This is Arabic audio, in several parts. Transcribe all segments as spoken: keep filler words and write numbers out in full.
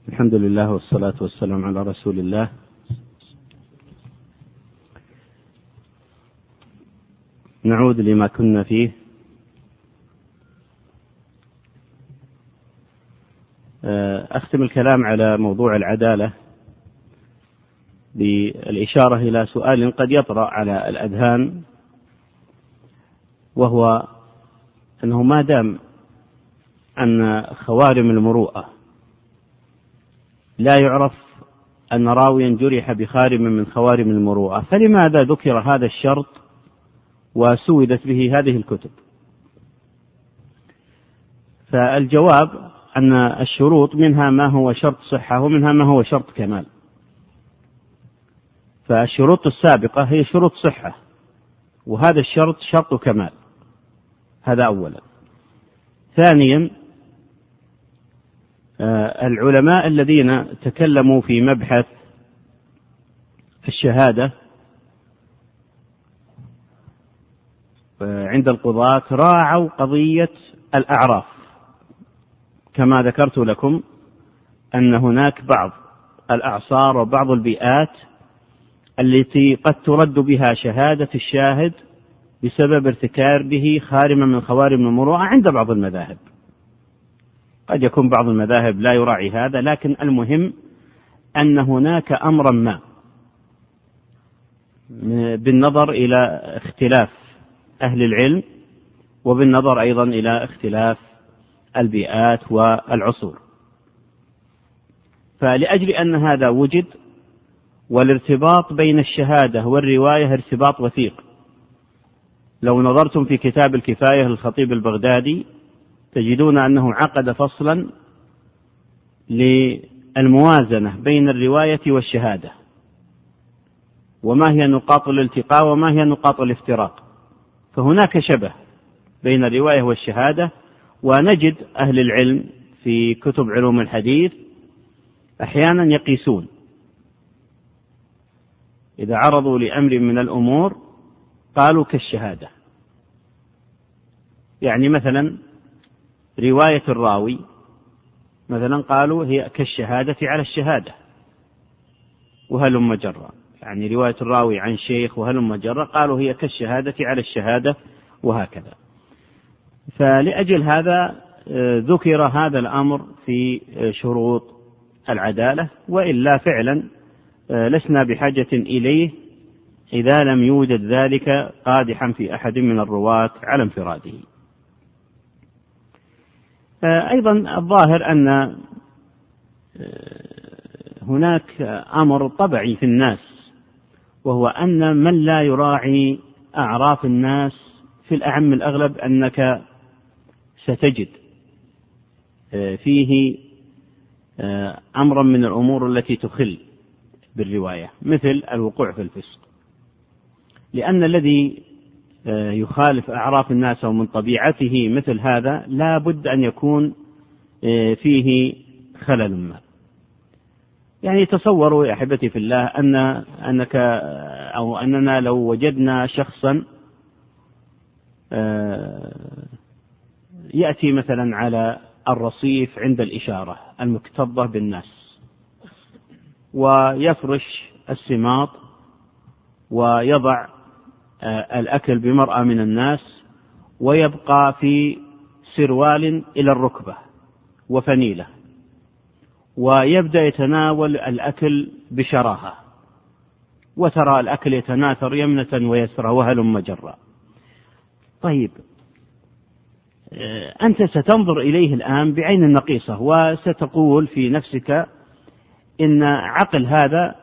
الحمد لله والصلاة والسلام على رسول الله. نعود لما كنا فيه. أختم الكلام على موضوع العدالة بالإشارة إلى سؤال قد يطرأ على الأذهان، وهو أنه ما دام أن خوارم المروءة لا يعرف أن راويا جرح بخارم من خوارم المروءة، فلماذا ذكر هذا الشرط وسودت به هذه الكتب؟ فالجواب أن الشروط منها ما هو شرط صحة ومنها ما هو شرط كمال. فالشروط السابقة هي شروط صحة، وهذا الشرط شرط كمال. هذا أولا. ثانيا، العلماء الذين تكلموا في مبحث الشهادة عند القضاة راعوا قضية الأعراف، كما ذكرت لكم أن هناك بعض الأعصار وبعض البيئات التي قد ترد بها شهادة الشاهد بسبب ارتكابه خارما من خوارم المروءة عند بعض المذاهب. قد يكون بعض المذاهب لا يراعي هذا، لكن المهم أن هناك أمرا ما بالنظر إلى اختلاف أهل العلم، وبالنظر أيضا إلى اختلاف البيئات والعصور. فلأجل أن هذا وجد، والارتباط بين الشهادة والرواية ارتباط وثيق. لو نظرتم في كتاب الكفاية للخطيب البغدادي تجدون أنه عقد فصلا للموازنة بين الرواية والشهادة، وما هي نقاط الالتقاء وما هي نقاط الافتراق. فهناك شبه بين الرواية والشهادة، ونجد أهل العلم في كتب علوم الحديث أحيانا يقيسون إذا عرضوا لأمر من الأمور قالوا كالشهادة. يعني مثلا رواية الراوي مثلا قالوا هي كالشهادة على الشهادة وهلم جرا، يعني رواية الراوي عن شيخ وهلم جرا قالوا هي كالشهادة على الشهادة، وهكذا. فلأجل هذا ذكر هذا الأمر في شروط العدالة، وإلا فعلا لسنا بحاجة إليه إذا لم يوجد ذلك قادحا في أحد من الرواة على انفراده. أيضا الظاهر أن هناك أمر طبعي في الناس، وهو أن من لا يراعي أعراف الناس في الأعم الأغلب أنك ستجد فيه أمرا من الأمور التي تخل بالرواية، مثل الوقوع في الفسق. لأن الذي يخالف أعراف الناس ومن طبيعته مثل هذا لا بد أن يكون فيه خلل ما. يعني تصوروا يا أحبتي في الله أن أنك أو أننا لو وجدنا شخصا يأتي مثلا على الرصيف عند الإشارة المكتظة بالناس ويفرش السماط ويضع الأكل بمرأى من الناس ويبقى في سروال إلى الركبة وفنيلة، ويبدأ يتناول الأكل بشراهة، وترى الأكل يتناثر يمنة ويسرى وهلم جرا. طيب أنت ستنظر إليه الآن بعين النقيصة وستقول في نفسك إن عقل هذا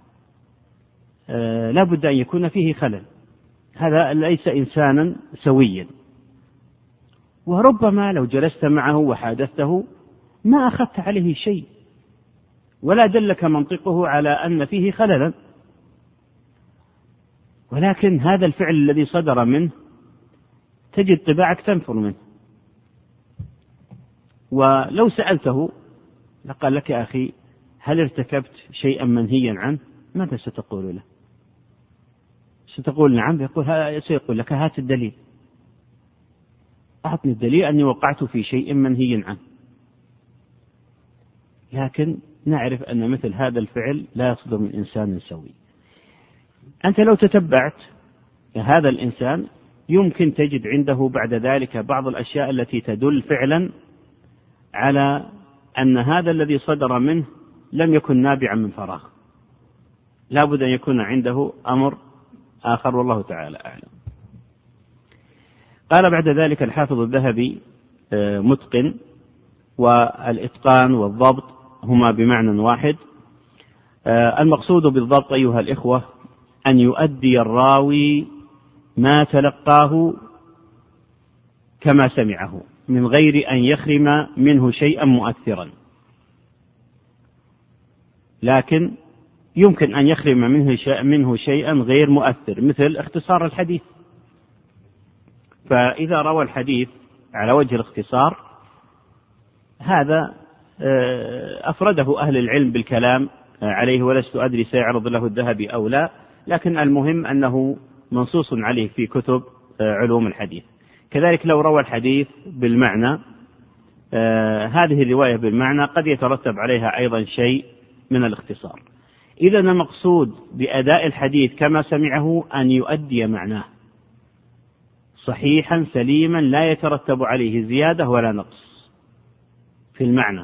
لا بد أن يكون فيه خلل، هذا ليس إنسانا سويا. وربما لو جلست معه وحادثته ما أخذت عليه شيء ولا دلك منطقه على أن فيه خللا، ولكن هذا الفعل الذي صدر منه تجد طباعك تنفر منه. ولو سألته لقال لك يا أخي هل ارتكبت شيئا منهيا عنه؟ ماذا ستقول له؟ ستقول نعم؟ يقول سيقول لك هات الدليل، أعطني الدليل أني وقعت في شيء منهي عنه. لكن نعرف أن مثل هذا الفعل لا يصدر من إنسان سوي. أنت لو تتبعت هذا الإنسان يمكن تجد عنده بعد ذلك بعض الأشياء التي تدل فعلا على أن هذا الذي صدر منه لم يكن نابعا من فراغ، لا بد أن يكون عنده أمر آخر، والله تعالى أعلم. قال بعد ذلك الحافظ الذهبي متقن، والإتقان والضبط هما بمعنى واحد. المقصود بالضبط أيها الإخوة أن يؤدي الراوي ما تلقاه كما سمعه من غير أن يخرم منه شيئا مؤثرا، لكن يمكن أن يخرم منه, شيء منه شيئا غير مؤثر، مثل اختصار الحديث. فإذا روى الحديث على وجه الاختصار هذا أفرده أهل العلم بالكلام عليه، ولست أدري سيعرض له الذهبي أو لا، لكن المهم أنه منصوص عليه في كتب علوم الحديث. كذلك لو روى الحديث بالمعنى، هذه الرواية بالمعنى قد يترتب عليها أيضا شيء من الاختصار. إذن المقصود بأداء الحديث كما سمعه أن يؤدي معناه صحيحا سليما لا يترتب عليه زيادة ولا نقص في المعنى،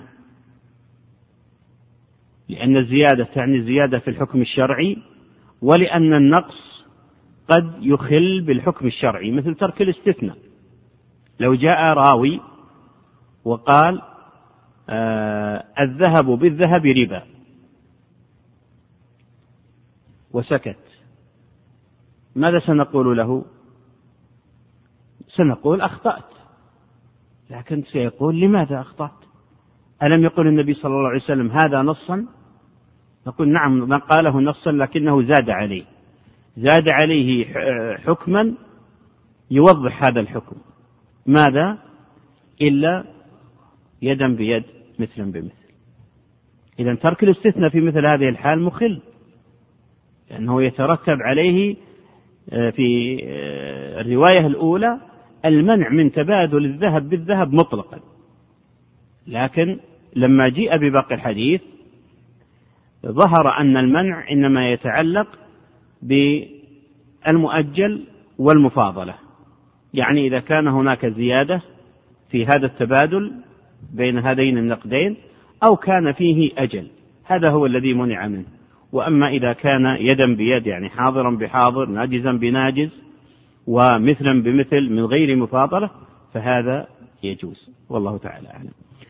لأن الزيادة تعني زيادة في الحكم الشرعي، ولأن النقص قد يخل بالحكم الشرعي، مثل ترك الاستثناء. لو جاء راوي وقال آه الذهب بالذهب ربا وسكت، ماذا سنقول له؟ سنقول أخطأت، لكن سيقول لماذا أخطأت؟ ألم يقل النبي صلى الله عليه وسلم هذا نصا؟ نقول نعم، ما قاله نصا لكنه زاد عليه، زاد عليه حكما يوضح هذا الحكم. ماذا؟ إلا يدا بيد مثلا بمثل. إذا ترك الاستثناء في مثل هذه الحال مخل، لأنه يترتب عليه في الرواية الأولى المنع من تبادل الذهب بالذهب مطلقا، لكن لما جيء بباقي الحديث ظهر أن المنع إنما يتعلق بالمؤجل والمفاضلة، يعني إذا كان هناك زيادة في هذا التبادل بين هذين النقدين أو كان فيه أجل، هذا هو الذي منع منه. وأما إذا كان يدا بيد، يعني حاضرا بحاضر ناجزا بناجز ومثلا بمثل من غير مفاضلة، فهذا يجوز، والله تعالى أعلم.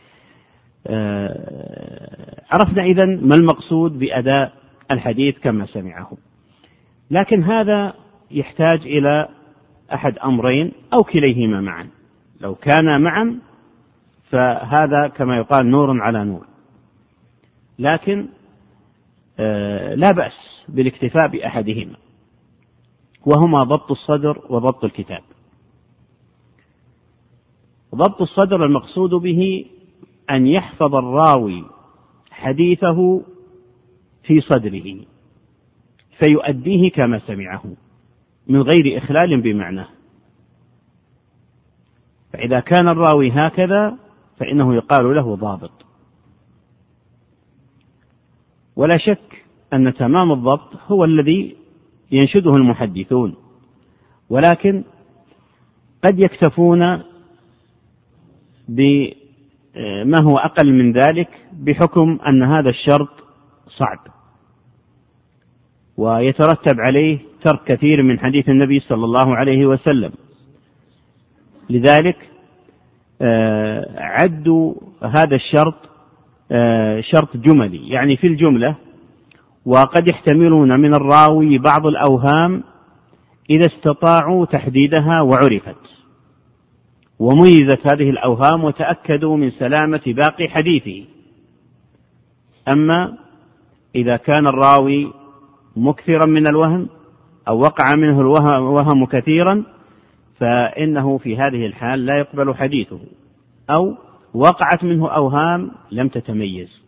آه عرفنا إذن ما المقصود بأداء الحديث كما سمعه، لكن هذا يحتاج إلى أحد أمرين أو كليهما معا. لو كان معا فهذا كما يقال نور على نور، لكن آه لا بأس بالاكتفاء بأحدهما، وهما ضبط الصدر وضبط الكتاب. ضبط الصدر المقصود به أن يحفظ الراوي حديثه في صدره فيؤديه كما سمعه من غير إخلال بمعناه. فإذا كان الراوي هكذا فإنه يقال له ضابط. ولا شك أن تمام الضبط هو الذي ينشده المحدثون، ولكن قد يكتفون بما هو أقل من ذلك بحكم أن هذا الشرط صعب ويترتب عليه ترك كثير من حديث النبي صلى الله عليه وسلم. لذلك عدوا هذا الشرط شرط جملي، يعني في الجملة، وقد يحتملون من الراوي بعض الأوهام إذا استطاعوا تحديدها وعرفت وميزت هذه الأوهام وتأكدوا من سلامة باقي حديثه. أما إذا كان الراوي مكثرا من الوهم أو وقع منه الوهم كثيرا فإنه في هذه الحال لا يقبل حديثه، أو وقعت منه أوهام لم تتميز،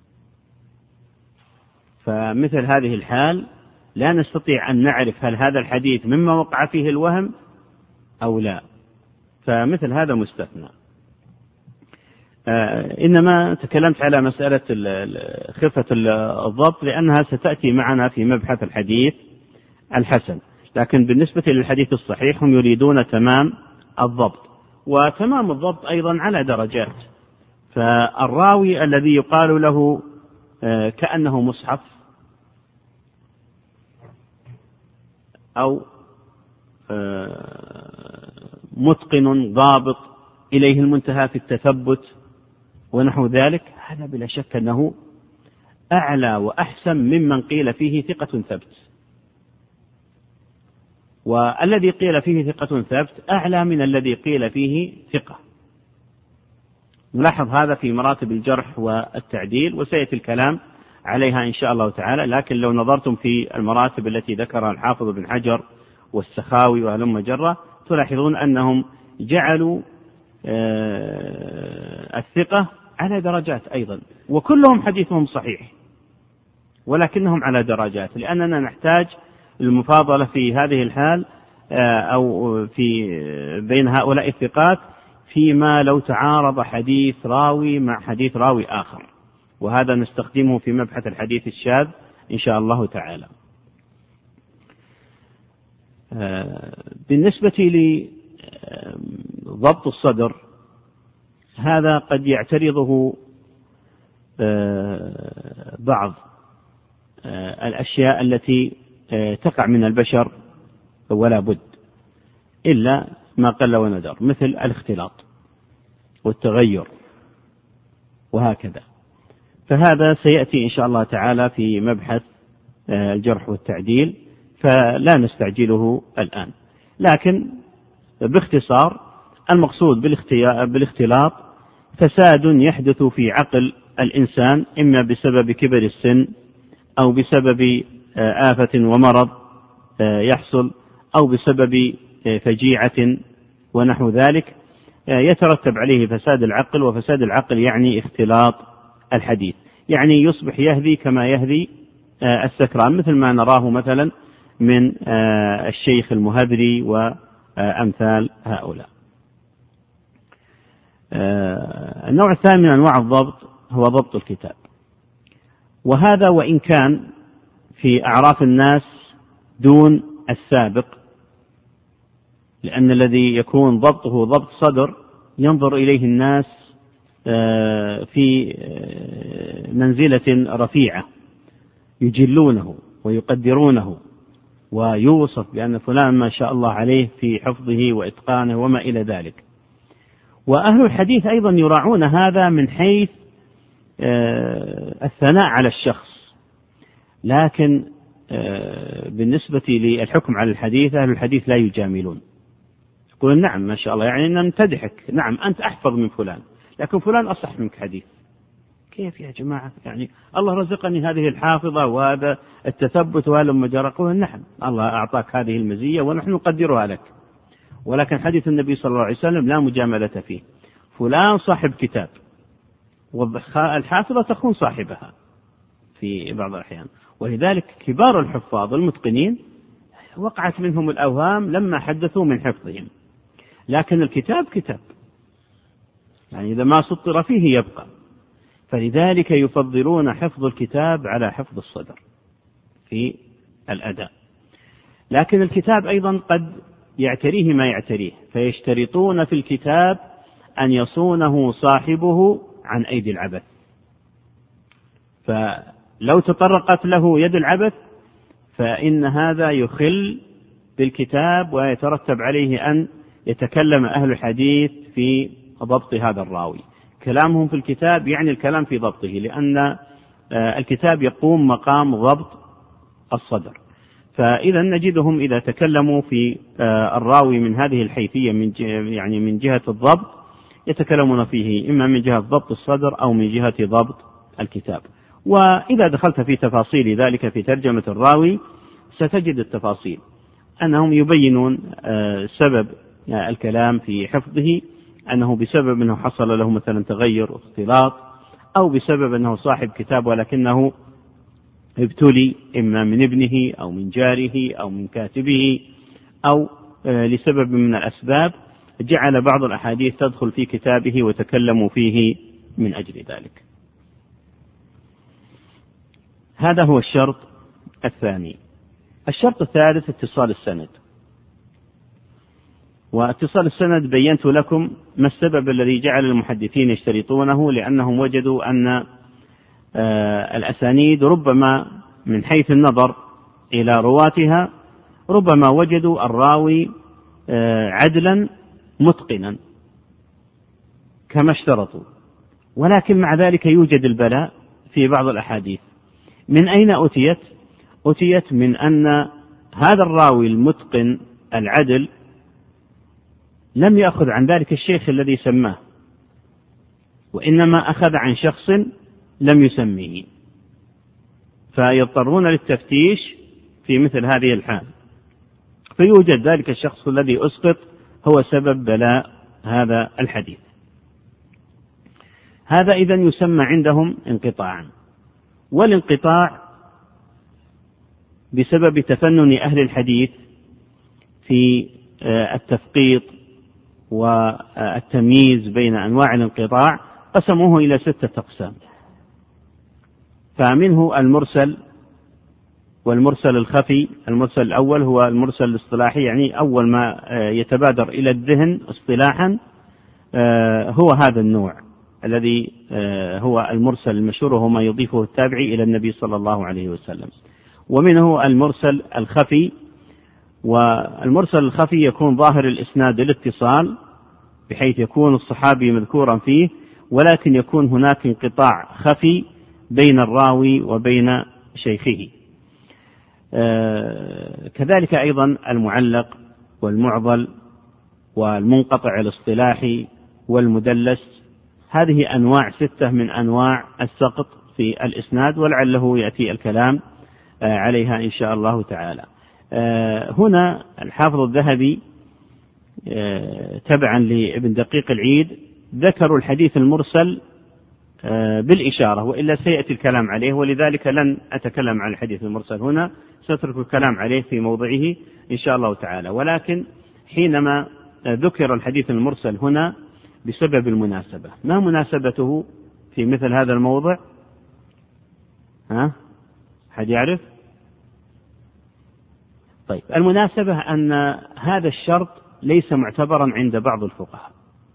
فمثل هذه الحال لا نستطيع أن نعرف هل هذا الحديث مما وقع فيه الوهم أو لا، فمثل هذا مستثنى. إنما تكلمت على مسألة خفة الضبط لأنها ستأتي معنا في مبحث الحديث الحسن، لكن بالنسبة للحديث الصحيح هم يريدون تمام الضبط، وتمام الضبط أيضا على درجات. فالراوي الذي يقال له كأنه مصحف أو متقن ضابط إليه المنتهى في التثبت ونحو ذلك، هذا بلا شك أنه أعلى وأحسن ممن قيل فيه ثقة ثبت، والذي قيل فيه ثقة ثبت أعلى من الذي قيل فيه ثقة. نلاحظ هذا في مراتب الجرح والتعديل وسيأتي الكلام عليها إن شاء الله تعالى، لكن لو نظرتم في المراتب التي ذكرها الحافظ بن حجر والسخاوي وهلم جرة تلاحظون أنهم جعلوا الثقة على درجات أيضا، وكلهم حديثهم صحيح ولكنهم على درجات، لأننا نحتاج المفاضلة في هذه الحال أو في بين هؤلاء الثقات فيما لو تعارض حديث راوي مع حديث راوي آخر، وهذا نستخدمه في مبحث الحديث الشاذ إن شاء الله تعالى. بالنسبة لضبط الصدر هذا قد يعترضه بعض الأشياء التي تقع من البشر ولا بد إلا ما قل وندر، مثل الاختلاط والتغير وهكذا، فهذا سيأتي إن شاء الله تعالى في مبحث الجرح والتعديل، فلا نستعجله الآن. لكن باختصار المقصود بالاختلاط فساد يحدث في عقل الإنسان إما بسبب كبر السن أو بسبب آفة ومرض يحصل أو بسبب فجيعة ونحو ذلك، يترتب عليه فساد العقل، وفساد العقل يعني اختلاط الحديث، يعني يصبح يهذي كما يهذي السكران، مثل ما نراه مثلا من الشيخ المهذري وأمثال هؤلاء. النوع الثاني من أنواع الضبط هو ضبط الكتاب، وهذا وإن كان في أعراف الناس دون السابق، لأن الذي يكون ضبطه ضبط صدر ينظر إليه الناس في منزلة رفيعة، يجلونه ويقدرونه ويوصف بأن فلان ما شاء الله عليه في حفظه وإتقانه وما إلى ذلك. وأهل الحديث أيضا يراعون هذا من حيث الثناء على الشخص، لكن بالنسبة للحكم على الحديث أهل الحديث لا يجاملون، يقولون نعم ما شاء الله، يعني نمتدحك، نعم أنت أحفظ من فلان، لكن فلان أصح منك حديث. كيف يا جماعة؟ يعني الله رزقني هذه الحافظة وهذا التثبت وهذا المجرقه، نعم الله أعطاك هذه المزية ونحن نقدرها لك، ولكن حديث النبي صلى الله عليه وسلم لا مجاملة فيه. فلان صاحب كتاب والحافظة تكون صاحبها في بعض الأحيان، ولذلك كبار الحفاظ المتقنين وقعت منهم الأوهام لما حدثوا من حفظهم، لكن الكتاب كتاب، يعني إذا ما سطر فيه يبقى، فلذلك يفضلون حفظ الكتاب على حفظ الصدر في الأداء. لكن الكتاب أيضا قد يعتريه ما يعتريه، فيشترطون في الكتاب أن يصونه صاحبه عن أيدي العبث، فلو تطرقت له يد العبث فإن هذا يخل بالكتاب ويترتب عليه أن يتكلم أهل الحديث في ضبط هذا الراوي. كلامهم في الكتاب يعني الكلام في ضبطه، لأن الكتاب يقوم مقام ضبط الصدر، فإذا نجدهم إذا تكلموا في الراوي من هذه الحيثية من يعني من جهة الضبط يتكلمون فيه إما من جهة ضبط الصدر أو من جهة ضبط الكتاب. وإذا دخلت في تفاصيل ذلك في ترجمة الراوي ستجد التفاصيل أنهم يبينون سبب الكلام في حفظه، أنه بسبب أنه حصل له مثلا تغير واختلاط، أو بسبب أنه صاحب كتاب ولكنه ابتلي إما من ابنه أو من جاره أو من كاتبه أو لسبب من الأسباب جعل بعض الأحاديث تدخل في كتابه وتكلموا فيه من أجل ذلك. هذا هو الشرط الثاني. الشرط الثالث اتصال السند. واتصال السند بينت لكم ما السبب الذي جعل المحدثين يشترطونه، لأنهم وجدوا أن الأسانيد ربما من حيث النظر إلى رواتها ربما وجدوا الراوي عدلا متقنا كما اشترطوا، ولكن مع ذلك يوجد البلاء في بعض الأحاديث. من أين أتيت؟ أتيت من أن هذا الراوي المتقن العدل لم يأخذ عن ذلك الشيخ الذي سماه، وإنما أخذ عن شخص لم يسميه، فيضطرون للتفتيش في مثل هذه الحال، فيوجد ذلك الشخص الذي أسقط هو سبب بلاء هذا الحديث. هذا إذن يسمى عندهم انقطاعا. والانقطاع بسبب تفنن أهل الحديث في التفقيط والتمييز بين أنواع الانقطاع قسموه إلى ستة أقسام. فمنه المرسل والمرسل الخفي. المرسل الأول هو المرسل الاصطلاحي، يعني أول ما يتبادر إلى الذهن اصطلاحا هو هذا النوع الذي هو المرسل المشهور، وهو ما يضيفه التابعي إلى النبي صلى الله عليه وسلم. ومنه المرسل الخفي، والمرسل الخفي يكون ظاهر الإسناد الاتصال بحيث يكون الصحابي مذكورا فيه، ولكن يكون هناك انقطاع خفي بين الراوي وبين شيخه. كذلك أيضا المعلق والمعضل والمنقطع الاصطلاحي والمدلس. هذه أنواع ستة من أنواع السقط في الإسناد، ولعله يأتي الكلام عليها إن شاء الله تعالى. هنا الحافظ الذهبي تبعا لابن دقيق العيد ذكروا الحديث المرسل بالإشارة، وإلا سيأتي الكلام عليه، ولذلك لن أتكلم عن الحديث المرسل هنا، سأترك الكلام عليه في موضعه إن شاء الله تعالى. ولكن حينما ذكر الحديث المرسل هنا بسبب المناسبة. ما مناسبته في مثل هذا الموضع؟ ها؟ حد يعرف؟ طيب، المناسبة أن هذا الشرط ليس معتبرا عند بعض الفقهاء،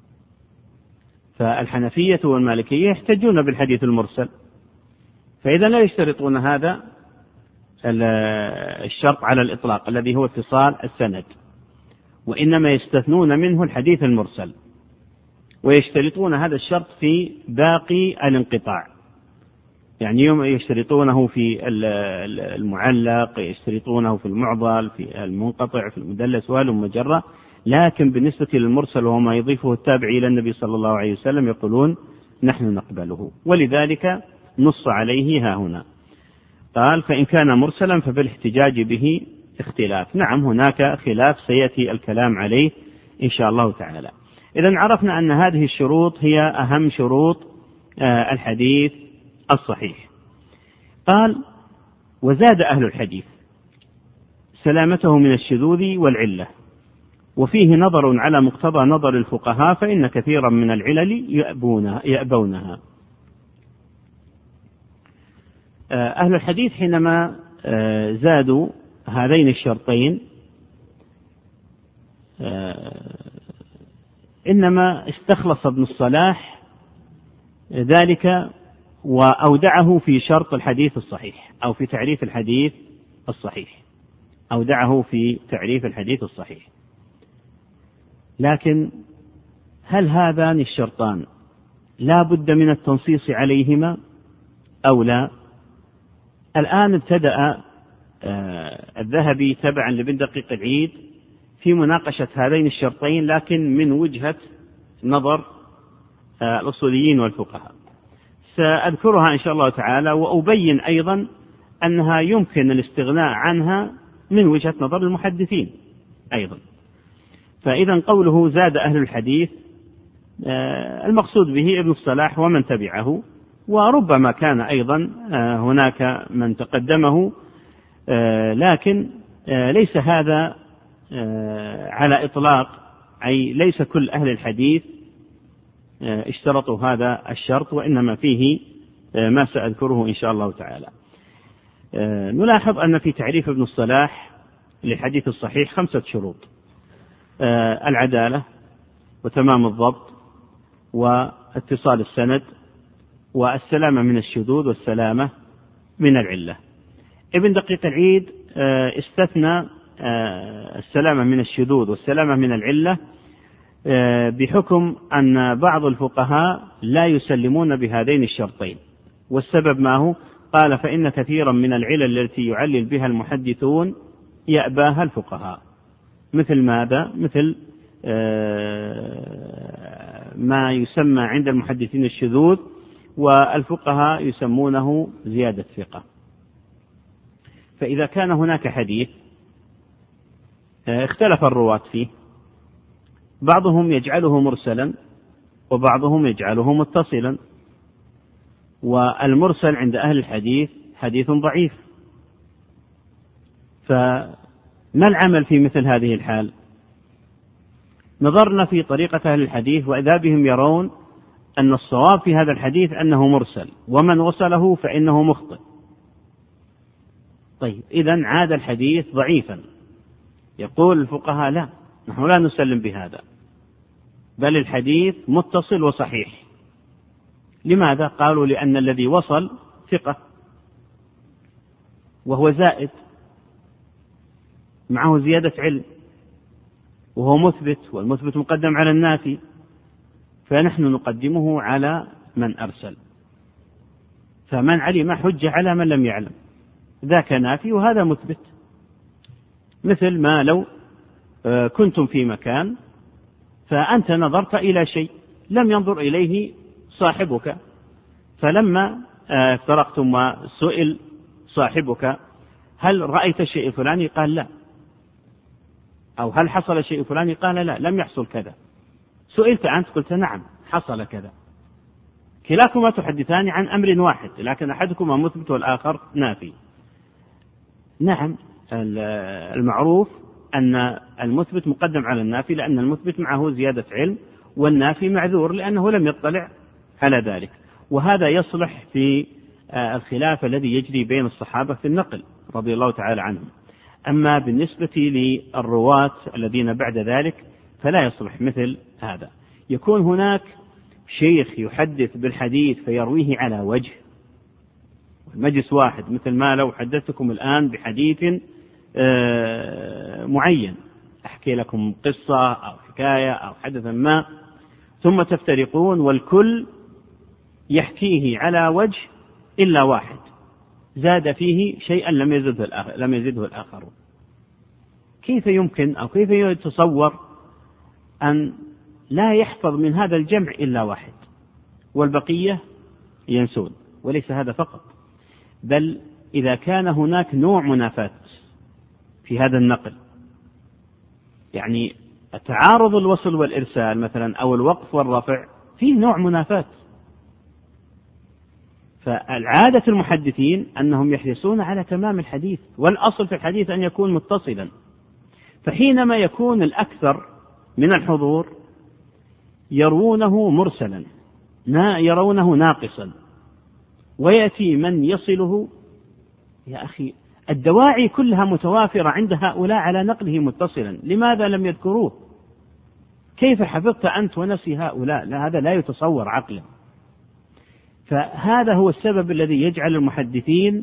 فالحنفية والمالكية يحتجون بالحديث المرسل، فإذا لا يشترطون هذا الشرط على الإطلاق الذي هو اتصال السند، وإنما يستثنون منه الحديث المرسل، ويشترطون هذا الشرط في باقي الانقطاع، يعني يوم يشترطونه في المعلق، يشترطونه في المعضل، في المنقطع، في المدلس وهلم مجرة. لكن بالنسبة للمرسل وهو ما يضيفه التابعي إلى النبي صلى الله عليه وسلم يقولون نحن نقبله، ولذلك نص عليه ها هنا. قال: فإن كان مرسلا فبالاحتجاج به اختلاف. نعم، هناك خلاف سيأتي الكلام عليه إن شاء الله تعالى. إذن عرفنا أن هذه الشروط هي أهم شروط الحديث الصحيح. قال: وزاد أهل الحديث سلامته من الشذوذ والعلة، وفيه نظر على مقتضى نظر الفقهاء، فإن كثيرا من العلل يأبونها, يأبونها. أهل الحديث حينما زادوا هذين الشرطين إنما استخلص ابن الصلاح ذلك وأودعه في شرط الحديث الصحيح، أو في تعريف الحديث الصحيح، أودعه في تعريف الحديث الصحيح. لكن هل هذان الشرطان لا بد من التنصيص عليهما أو لا؟ الآن ابتدأ الذهبي تبعا لابن دقيق العيد في مناقشة هذين الشرطين، لكن من وجهة نظر الأصوليين والفقهاء. سأذكرها إن شاء الله تعالى، وأبين أيضا أنها يمكن الاستغناء عنها من وجهة نظر المحدثين أيضا. فإذا قوله زاد أهل الحديث المقصود به ابن الصلاح ومن تبعه، وربما كان أيضا هناك من تقدمه، لكن ليس هذا على إطلاق، أي ليس كل أهل الحديث اشترطوا هذا الشرط، وإنما فيه ما سأذكره إن شاء الله تعالى. نلاحظ أن في تعريف ابن الصلاح للحديث الصحيح خمسة شروط: العدالة، وتمام الضبط، واتصال السند، والسلامة من الشذوذ، والسلامة من العلة. ابن دقيق العيد استثنى السلامة من الشذوذ والسلامة من العلة بحكم أن بعض الفقهاء لا يسلمون بهذين الشرطين. والسبب ما هو؟ قال: فإن كثيرا من العلل التي يعلل بها المحدثون يأباها الفقهاء. مثل ماذا؟ مثل ما يسمى عند المحدثين الشذوذ، والفقهاء يسمونه زيادة ثقة. فإذا كان هناك حديث اختلف الرواة فيه، بعضهم يجعله مرسلا وبعضهم يجعله متصلا، والمرسل عند أهل الحديث حديث ضعيف، فما العمل في مثل هذه الحال؟ نظرنا في طريقة أهل الحديث وإذا بهم يرون أن الصواب في هذا الحديث أنه مرسل، ومن وصله فإنه مخطئ. طيب، إذن عاد الحديث ضعيفا. يقول الفقهاء: لا، نحن لا نسلم بهذا، بل الحديث متصل وصحيح. لماذا؟ قالوا: لأن الذي وصل ثقة، وهو زائد، معه زيادة علم، وهو مثبت، والمثبت مقدم على النافي، فنحن نقدمه على من أرسل. فمن علم حجة على من لم يعلم، ذاك نافي وهذا مثبت. مثل ما لو كنتم في مكان فأنت نظرت إلى شيء لم ينظر إليه صاحبك، فلما افترقتم وسئل صاحبك: هل رأيت الشيء الفلاني؟ قال: لا. أو هل حصل الشيء الفلاني؟ قال: لا، لم يحصل كذا. سئلت أنت قلت: نعم، حصل كذا. كلاكما تحدثان عن أمر واحد، لكن أحدكما مثبت والآخر نافي. نعم، المعروف أن المثبت مقدم على النافي، لأن المثبت معه زيادة علم، والنافي معذور لأنه لم يطلع على ذلك. وهذا يصلح في الخلاف الذي يجري بين الصحابة في النقل رضي الله تعالى عنهم. أما بالنسبة للرواة الذين بعد ذلك فلا يصلح مثل هذا. يكون هناك شيخ يحدث بالحديث فيرويه على وجه، مجلس واحد، مثل ما لو حدثتكم الآن بحديث معين، أحكي لكم قصة أو حكاية أو حدثا ما، ثم تفترقون والكل يحكيه على وجه إلا واحد زاد فيه شيئا لم يزده الآخر لم يزده الآخرون. كيف يمكن أو كيف يتصور أن لا يحفظ من هذا الجمع إلا واحد والبقية ينسون؟ وليس هذا فقط، بل إذا كان هناك نوع منافاة في هذا النقل، يعني تعارض الوصل والإرسال مثلا أو الوقف والرفع، فيه نوع منافاة. فالعادة المحدثين أنهم يحرصون على تمام الحديث، والأصل في الحديث أن يكون متصلا. فحينما يكون الأكثر من الحضور يرونه مرسلا، يرونه ناقصا، ويأتي من يصله، يا أخي الدواعي كلها متوافرة عند هؤلاء على نقله متصلا، لماذا لم يذكروه؟ كيف حفظت أنت ونسي هؤلاء؟ لا، هذا لا يتصور عقلا. فهذا هو السبب الذي يجعل المحدثين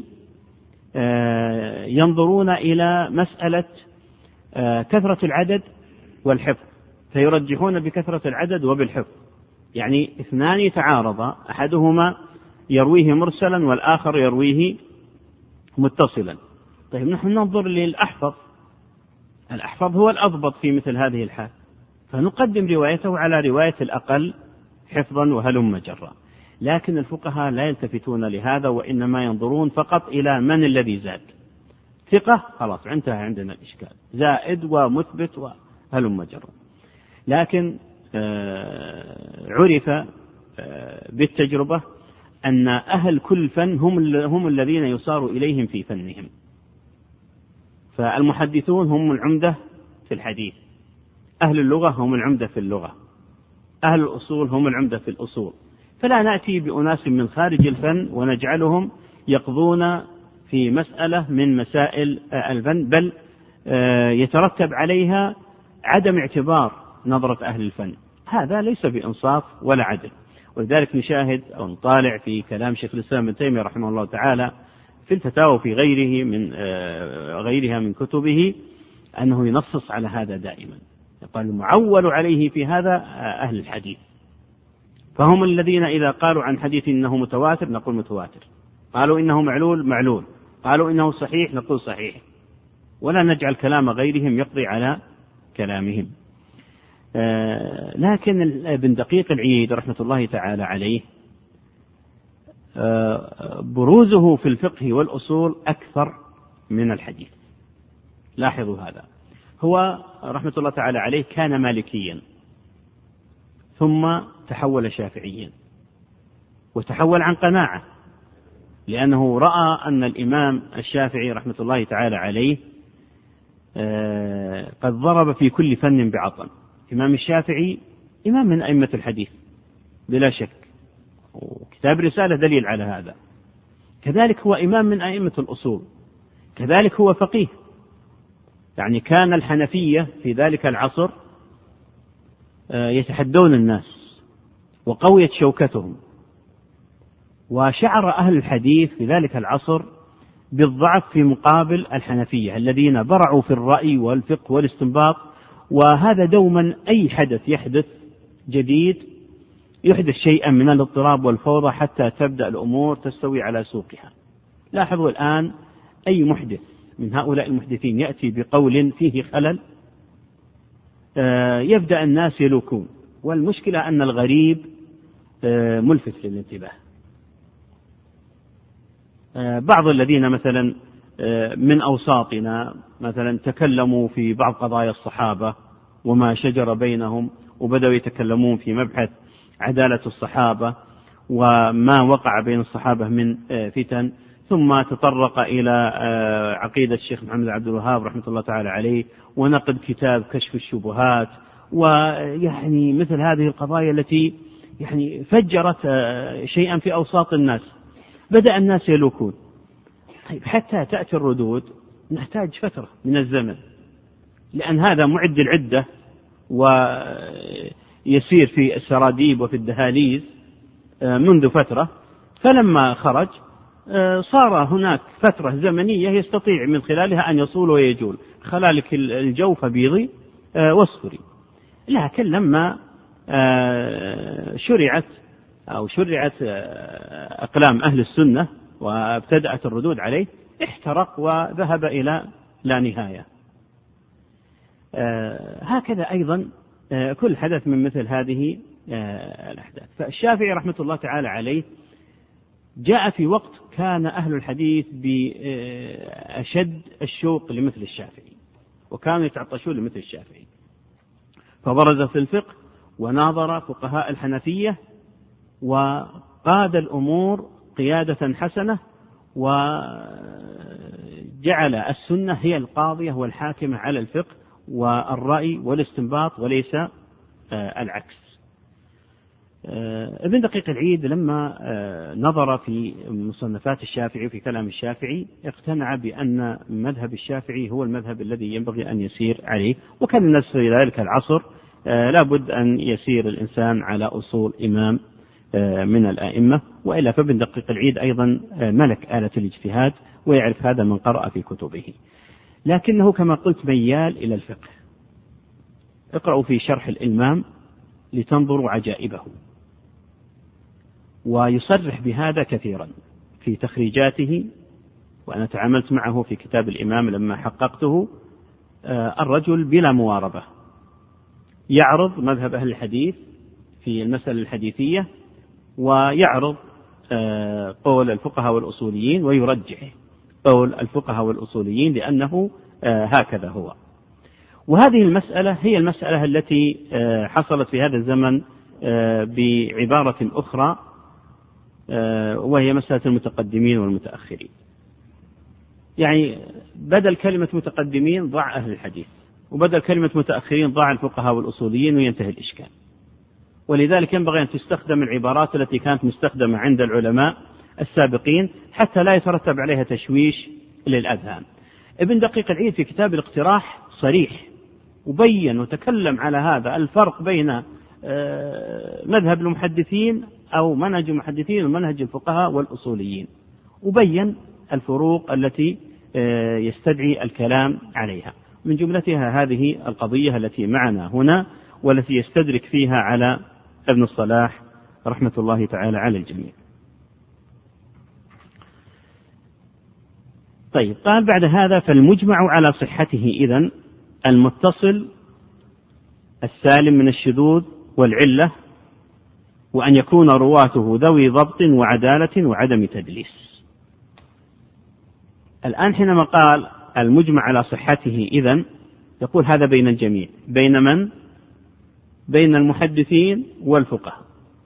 ينظرون إلى مسألة كثرة العدد والحفظ، فيرجحون بكثرة العدد وبالحفظ. يعني اثنان تعارضا، أحدهما يرويه مرسلا والآخر يرويه متصلا. طيب، نحن ننظر للأحفظ، الأحفظ هو الأضبط في مثل هذه الحال، فنقدم روايته على رواية الأقل حفظا وهلم جرا. لكن الفقهاء لا يلتفتون لهذا، وإنما ينظرون فقط إلى من الذي زاد. ثقة، خلاص انتهى عندنا الإشكال، زائد ومثبت وهلم جرا. لكن عرف بالتجربة أن أهل كل فن هم هم الذين يصار إليهم في فنهم. فالمحدثون هم العمدة في الحديث، أهل اللغة هم العمدة في اللغة، أهل الأصول هم العمدة في الأصول، فلا نأتي بأناس من خارج الفن ونجعلهم يقضون في مسألة من مسائل الفن، بل يترتب عليها عدم اعتبار نظرة أهل الفن. هذا ليس بإنصاف ولا عدل. ولذلك نشاهد أو نطالع في كلام شيخ الإسلام ابن تيمية رحمه الله تعالى في الفتاوى في غيره من غيرها من كتبه أنه ينصص على هذا دائما، يقال المعول عليه في هذا أهل الحديث، فهم الذين إذا قالوا عن حديث إنه متواتر نقول متواتر، قالوا إنه معلول معلول، قالوا إنه صحيح نقول صحيح، ولا نجعل كلام غيرهم يقضي على كلامهم. آه لكن ابن دقيق العيد رحمة الله تعالى عليه آه بروزه في الفقه والأصول أكثر من الحديث. لاحظوا هذا، هو رحمة الله تعالى عليه كان مالكيا ثم تحول شافعيا، وتحول عن قناعة، لأنه رأى أن الإمام الشافعي رحمة الله تعالى عليه آه قد ضرب في كل فن بعطن. الإمام الشافعي إمام من أئمة الحديث بلا شك، وكتاب رسالة دليل على هذا. كذلك هو إمام من أئمة الأصول، كذلك هو فقيه. يعني كان الحنفية في ذلك العصر آه يتحدون الناس وقويت شوكتهم، وشعر أهل الحديث في ذلك العصر بالضعف في مقابل الحنفية الذين برعوا في الرأي والفقه والاستنباط. وهذا دوما أي حدث يحدث جديد يحدث شيئا من الاضطراب والفوضى حتى تبدأ الأمور تستوي على سوقها. لاحظوا الآن أي محدث من هؤلاء المحدثين يأتي بقول فيه خلل يبدأ الناس يلوكون، والمشكلة أن الغريب ملفت للانتباه. بعض الذين مثلا من أوساطنا مثلا تكلموا في بعض قضايا الصحابة وما شجر بينهم، وبدأوا يتكلمون في مبحث عدالة الصحابة وما وقع بين الصحابة من فتن، ثم تطرق إلى عقيدة الشيخ محمد عبد الوهاب رحمة الله تعالى عليه ونقد كتاب كشف الشبهات، ويعني مثل هذه القضايا التي يعني فجرت شيئا في أوساط الناس، بدأ الناس يلوكون. طيب حتى تأتي الردود نحتاج فترة من الزمن، لأن هذا معد العدة ويسير في السراديب وفي الدهاليز منذ فترة، فلما خرج صار هناك فترة زمنية يستطيع من خلالها أن يصول ويجول خلالك الجوف بيضي واصفري. لكن لما شرعت أو شرعت أقلام أهل السنة وابتدأت الردود عليه احترق وذهب إلى لا نهاية. هكذا أيضا كل حدث من مثل هذه الأحداث. فالشافعي رحمة الله تعالى عليه جاء في وقت كان أهل الحديث بأشد الشوق لمثل الشافعي، وكانوا يتعطشون لمثل الشافعي، فبرز في الفقه وناظر فقهاء الحنفية وقاد الأمور قيادة حسنة، وجعل السنة هي القاضية والحاكمة على الفقه والرأي والاستنباط وليس العكس. ابن دقيق العيد لما نظر في مصنفات الشافعي وفي كلام الشافعي اقتنع بأن مذهب الشافعي هو المذهب الذي ينبغي أن يسير عليه، وكان الناس في ذلك العصر لابد أن يسير الإنسان على أصول إمام من الآئمة، وإلا فابن دقيق العيد أيضا ملك آلة الاجتهاد ويعرف هذا من قرأ في كتبه، لكنه كما قلت ميال إلى الفقه. اقرأوا في شرح الإلمام لتنظروا عجائبه، ويصرح بهذا كثيرا في تخريجاته، وأنا تعاملت معه في كتاب الإمام لما حققته. الرجل بلا مواربة يعرض مذهب أهل الحديث في المسألة الحديثية، ويعرض قول الفقهاء والأصوليين ويرجح قول الفقهاء والأصوليين، لأنه هكذا هو. وهذه المسألة هي المسألة التي حصلت في هذا الزمن بعبارة أخرى، وهي مسألة المتقدمين والمتأخرين. يعني بدل كلمة متقدمين ضع أهل الحديث، وبدل كلمة متأخرين ضع الفقهاء والأصوليين، وينتهي الإشكال. ولذلك ينبغي أن تستخدم العبارات التي كانت مستخدمة عند العلماء السابقين حتى لا يترتب عليها تشويش للأذهان. ابن دقيق العيد في كتاب الاقتراح صريح وبين وتكلم على هذا الفرق بين مذهب المحدثين أو منهج المحدثين ومنهج الفقهاء والأصوليين، وبين الفروق التي يستدعي الكلام عليها، من جملتها هذه القضية التي معنا هنا والتي يستدرك فيها على ابن الصلاح رحمة الله تعالى على الجميع. طيب، قال بعد هذا: فالمجمع على صحته إذن المتصل السالم من الشذوذ والعلة، وأن يكون رواته ذوي ضبط وعدالة وعدم تدليس. الآن حينما قال المجمع على صحته إذن يقول هذا بين الجميع، بين من؟ بين المحدثين والفقهاء.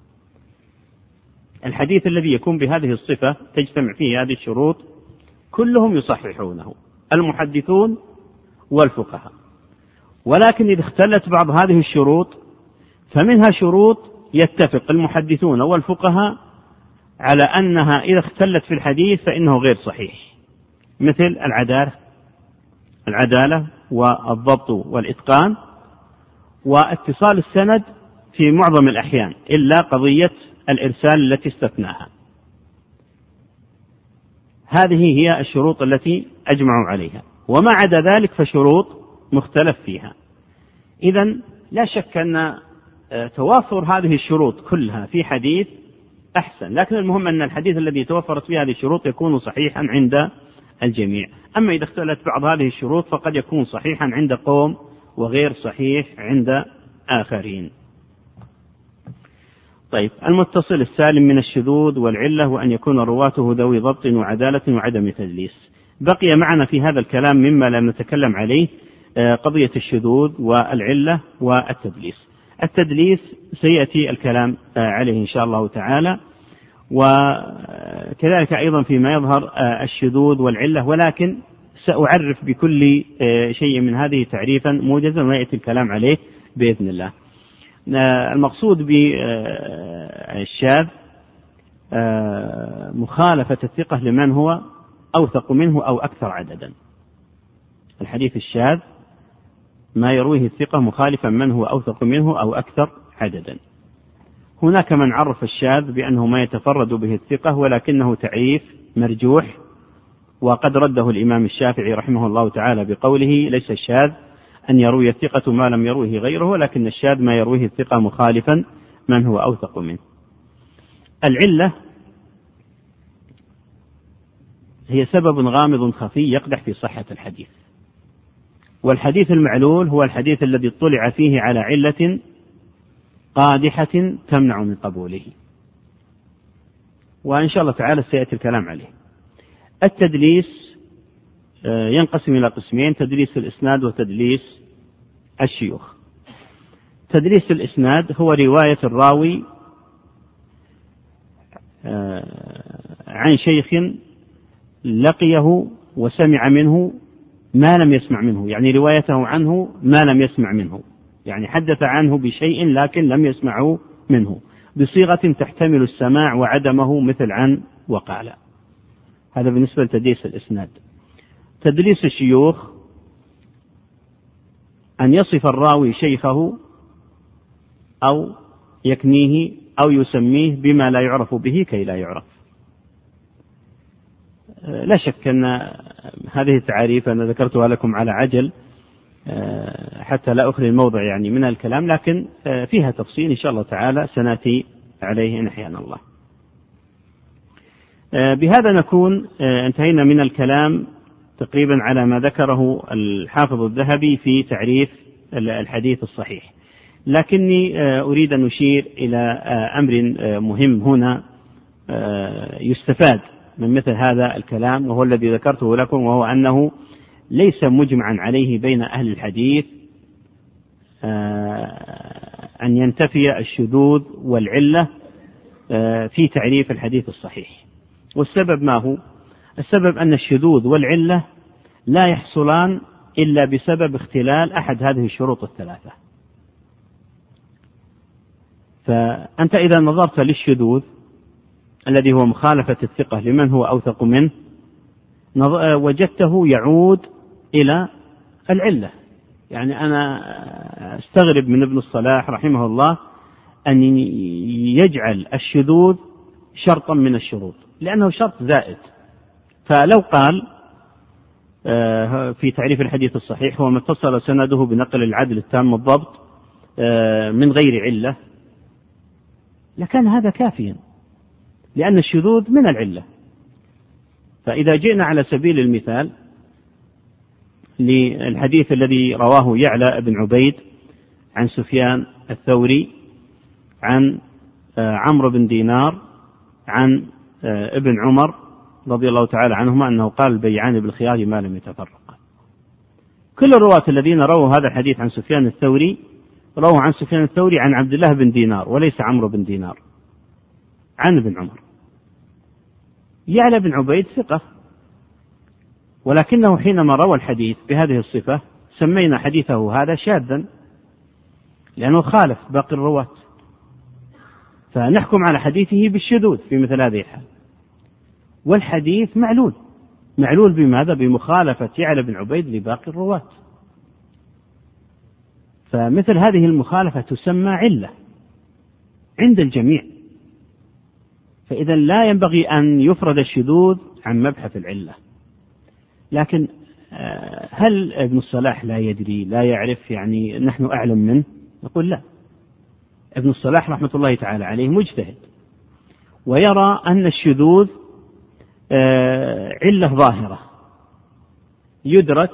الحديث الذي يكون بهذه الصفة تجتمع فيه هذه الشروط كلهم يصححونه، المحدثون والفقهاء. ولكن إذا اختلت بعض هذه الشروط فمنها شروط يتفق المحدثون والفقهاء على أنها إذا اختلت في الحديث فإنه غير صحيح، مثل العدالة العدالة والضبط والإتقان واتصال السند في معظم الأحيان إلا قضية الإرسال التي استثناها. هذه هي الشروط التي أجمعوا عليها، وما عدا ذلك فشروط مختلف فيها. إذن لا شك أن توافر هذه الشروط كلها في حديث أحسن، لكن المهم أن الحديث الذي توفرت فيه هذه الشروط يكون صحيحا عند الجميع. أما إذا اختلت بعض هذه الشروط فقد يكون صحيحا عند قوم وغير صحيح عند آخرين. طيب، المتصل السالم من الشذوذ والعلة، وأن يكون رواته ذوي ضبط وعدالة وعدم تدليس. بقي معنا في هذا الكلام مما لم نتكلم عليه قضية الشذوذ والعلة والتدليس. التدليس سيأتي الكلام عليه إن شاء الله تعالى، وكذلك أيضا فيما يظهر الشذوذ والعلة، ولكن سأعرف بكل شيء من هذه تعريفا موجزا ويأتي الكلام عليه بإذن الله. المقصود بالشاذ مخالفة الثقة لمن هو أوثق منه أو أكثر عددا. الحديث الشاذ ما يرويه الثقة مخالفا من هو أوثق منه أو أكثر عددا. هناك من عرف الشاذ بأنه ما يتفرد به الثقة، ولكنه تعريف مرجوح، وقد رده الإمام الشافعي رحمه الله تعالى بقوله: ليس الشاذ أن يروي الثقة ما لم يرويه غيره، ولكن الشاذ ما يرويه الثقة مخالفا من هو أوثق منه. العلة هي سبب غامض خفي يقدح في صحة الحديث، والحديث المعلول هو الحديث الذي اطلع فيه على علة قادحة تمنع من قبوله، وإن شاء الله تعالى سيأتي الكلام عليه. التدليس ينقسم إلى قسمين: تدليس الإسناد وتدليس الشيوخ. تدليس الإسناد هو رواية الراوي عن شيخ لقيه وسمع منه ما لم يسمع منه، يعني روايته عنه ما لم يسمع منه، يعني حدث عنه بشيء لكن لم يسمعه منه، بصيغة تحتمل السماع وعدمه، مثل عن وقال. هذا بالنسبة لتدليس الإسناد. تدليس الشيوخ أن يصف الراوي شيخه أو يكنيه أو يسميه بما لا يعرف به كي لا يعرف. لا شك أن هذه التعاريف أنا ذكرتها لكم على عجل حتى لا أخلي الموضع يعني من الكلام، لكن فيها تفصيل إن شاء الله تعالى سنأتي عليه إن أحيانا الله. بهذا نكون انتهينا من الكلام تقريبا على ما ذكره الحافظ الذهبي في تعريف الحديث الصحيح، لكني أريد أن أشير إلى أمر مهم هنا يستفاد من مثل هذا الكلام، وهو الذي ذكرته لكم، وهو أنه ليس مجمعا عليه بين أهل الحديث أن ينتفي الشذوذ والعلة في تعريف الحديث الصحيح. والسبب ما هو؟ السبب أن الشذوذ والعلة لا يحصلان إلا بسبب اختلال أحد هذه الشروط الثلاثة. فأنت إذا نظرت للشذوذ الذي هو مخالفة الثقة لمن هو أوثق منه وجدته يعود إلى العلة. يعني أنا استغرب من ابن الصلاح رحمه الله أن يجعل الشذوذ شرطا من الشروط، لأنه شرط زائد. فلو قال في تعريف الحديث الصحيح هو ما اتصل سنده بنقل العدل التام الضبط من غير علة، لكان هذا كافيا، لأن الشذوذ من العلة. فإذا جئنا على سبيل المثال للحديث الذي رواه يعلى بن عبيد عن سفيان الثوري عن عمرو بن دينار عن ابن عمر رضي الله تعالى عنهما أنه قال البيعان بالخيار ما لم يتفرقا. كل الرواة الذين رووا هذا الحديث عن سفيان الثوري رووا عن سفيان الثوري عن عبد الله بن دينار وليس عمرو بن دينار عن ابن عمر. يعلى بن عبيد ثقة، ولكنه حينما روى الحديث بهذه الصفة سمينا حديثه هذا شاذا لأنه خالف باقي الرواة، فنحكم على حديثه بالشذوذ في مثل هذه الحال. والحديث معلول، معلول بماذا؟ بمخالفة يعلى بن عبيد لباقي الرواة. فمثل هذه المخالفة تسمى علة عند الجميع. فإذا لا ينبغي أن يفرد الشذوذ عن مبحث العلة. لكن هل ابن الصلاح لا يدري لا يعرف يعني نحن أعلم منه؟ نقول لا، ابن الصلاح رحمة الله تعالى عليه مجتهد ويرى أن الشذوذ علة ظاهرة يدرك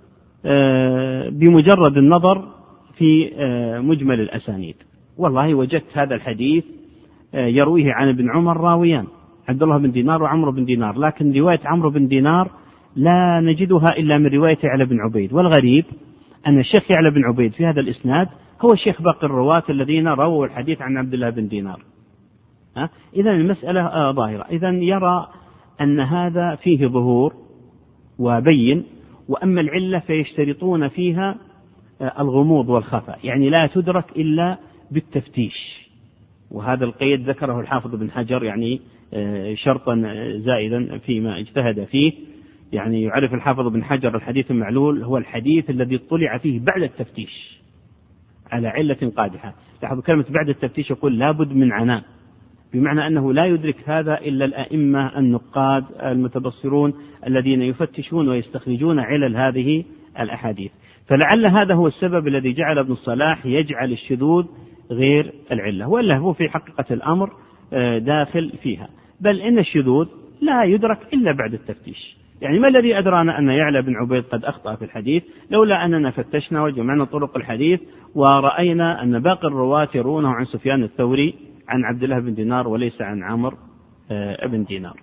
بمجرد النظر في مجمل الأسانيد. والله وجدت هذا الحديث يرويه عن ابن عمر راويان عبد الله بن دينار وعمرو بن دينار، لكن رواية عمرو بن دينار لا نجدها إلا من رواية يعلى بن عبيد. والغريب أن الشيخ يعلى بن عبيد في هذا الإسناد هو الشيخ باقي الرواة الذين رووا الحديث عن عبد الله بن دينار. إذن المسألة ظاهرة. إذن يرى أن هذا فيه ظهور وبين، وأما العلة فيشترطون فيها الغموض والخفاء، يعني لا تدرك إلا بالتفتيش. وهذا القيد ذكره الحافظ بن حجر يعني شرطا زائدا فيما اجتهد فيه. يعني يعرف الحافظ بن حجر الحديث المعلول هو الحديث الذي اطلع فيه بعد التفتيش على علة قادحة. لاحظوا كلمة بعد التفتيش يقول لابد من عناء، بمعنى أنه لا يدرك هذا إلا الأئمة النقاد المتبصرون الذين يفتشون ويستخرجون علل هذه الأحاديث. فلعل هذا هو السبب الذي جعل ابن الصلاح يجعل الشذوذ غير العلة، وإلا هو في حقيقة الأمر داخل فيها. بل إن الشذوذ لا يدرك إلا بعد التفتيش. يعني ما الذي أدرانا أن يعلى بن عبيد قد أخطأ في الحديث لولا أننا فتشنا وجمعنا طرق الحديث ورأينا أن باقي الرواة يرونه عن سفيان الثوري عن عبد الله بن دينار وليس عن عمرو بن دينار.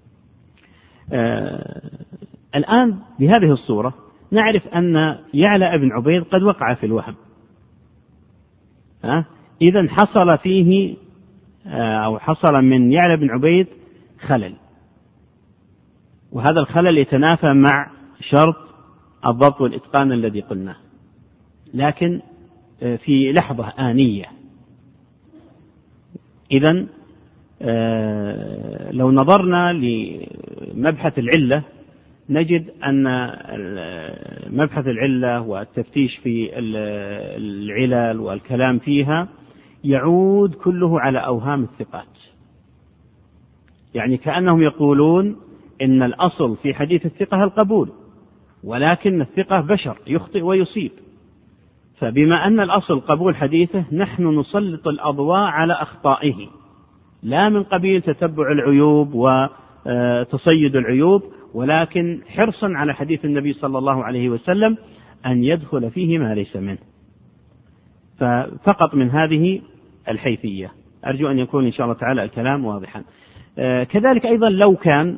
الآن بهذه الصورة نعرف أن يعلى بن عبيد قد وقع في الوهم. إذن حصل فيه أو حصل من يعلى بن عبيد خلل، وهذا الخلل يتنافى مع شرط الضبط والإتقان الذي قلناه، لكن في لحظة آنية. إذن لو نظرنا لمبحث العلة نجد أن مبحث العلة والتفتيش في العلل والكلام فيها يعود كله على أوهام الثقات. يعني كأنهم يقولون إن الأصل في حديث الثقة القبول، ولكن الثقة بشر يخطئ ويصيب. فبما أن الأصل قبول حديثه نحن نسلط الأضواء على أخطائه، لا من قبيل تتبع العيوب وتصيد العيوب، ولكن حرصا على حديث النبي صلى الله عليه وسلم أن يدخل فيه ما ليس منه. ففقط من هذه الحيثية. أرجو أن يكون إن شاء الله تعالى الكلام واضحا. كذلك أيضا لو كان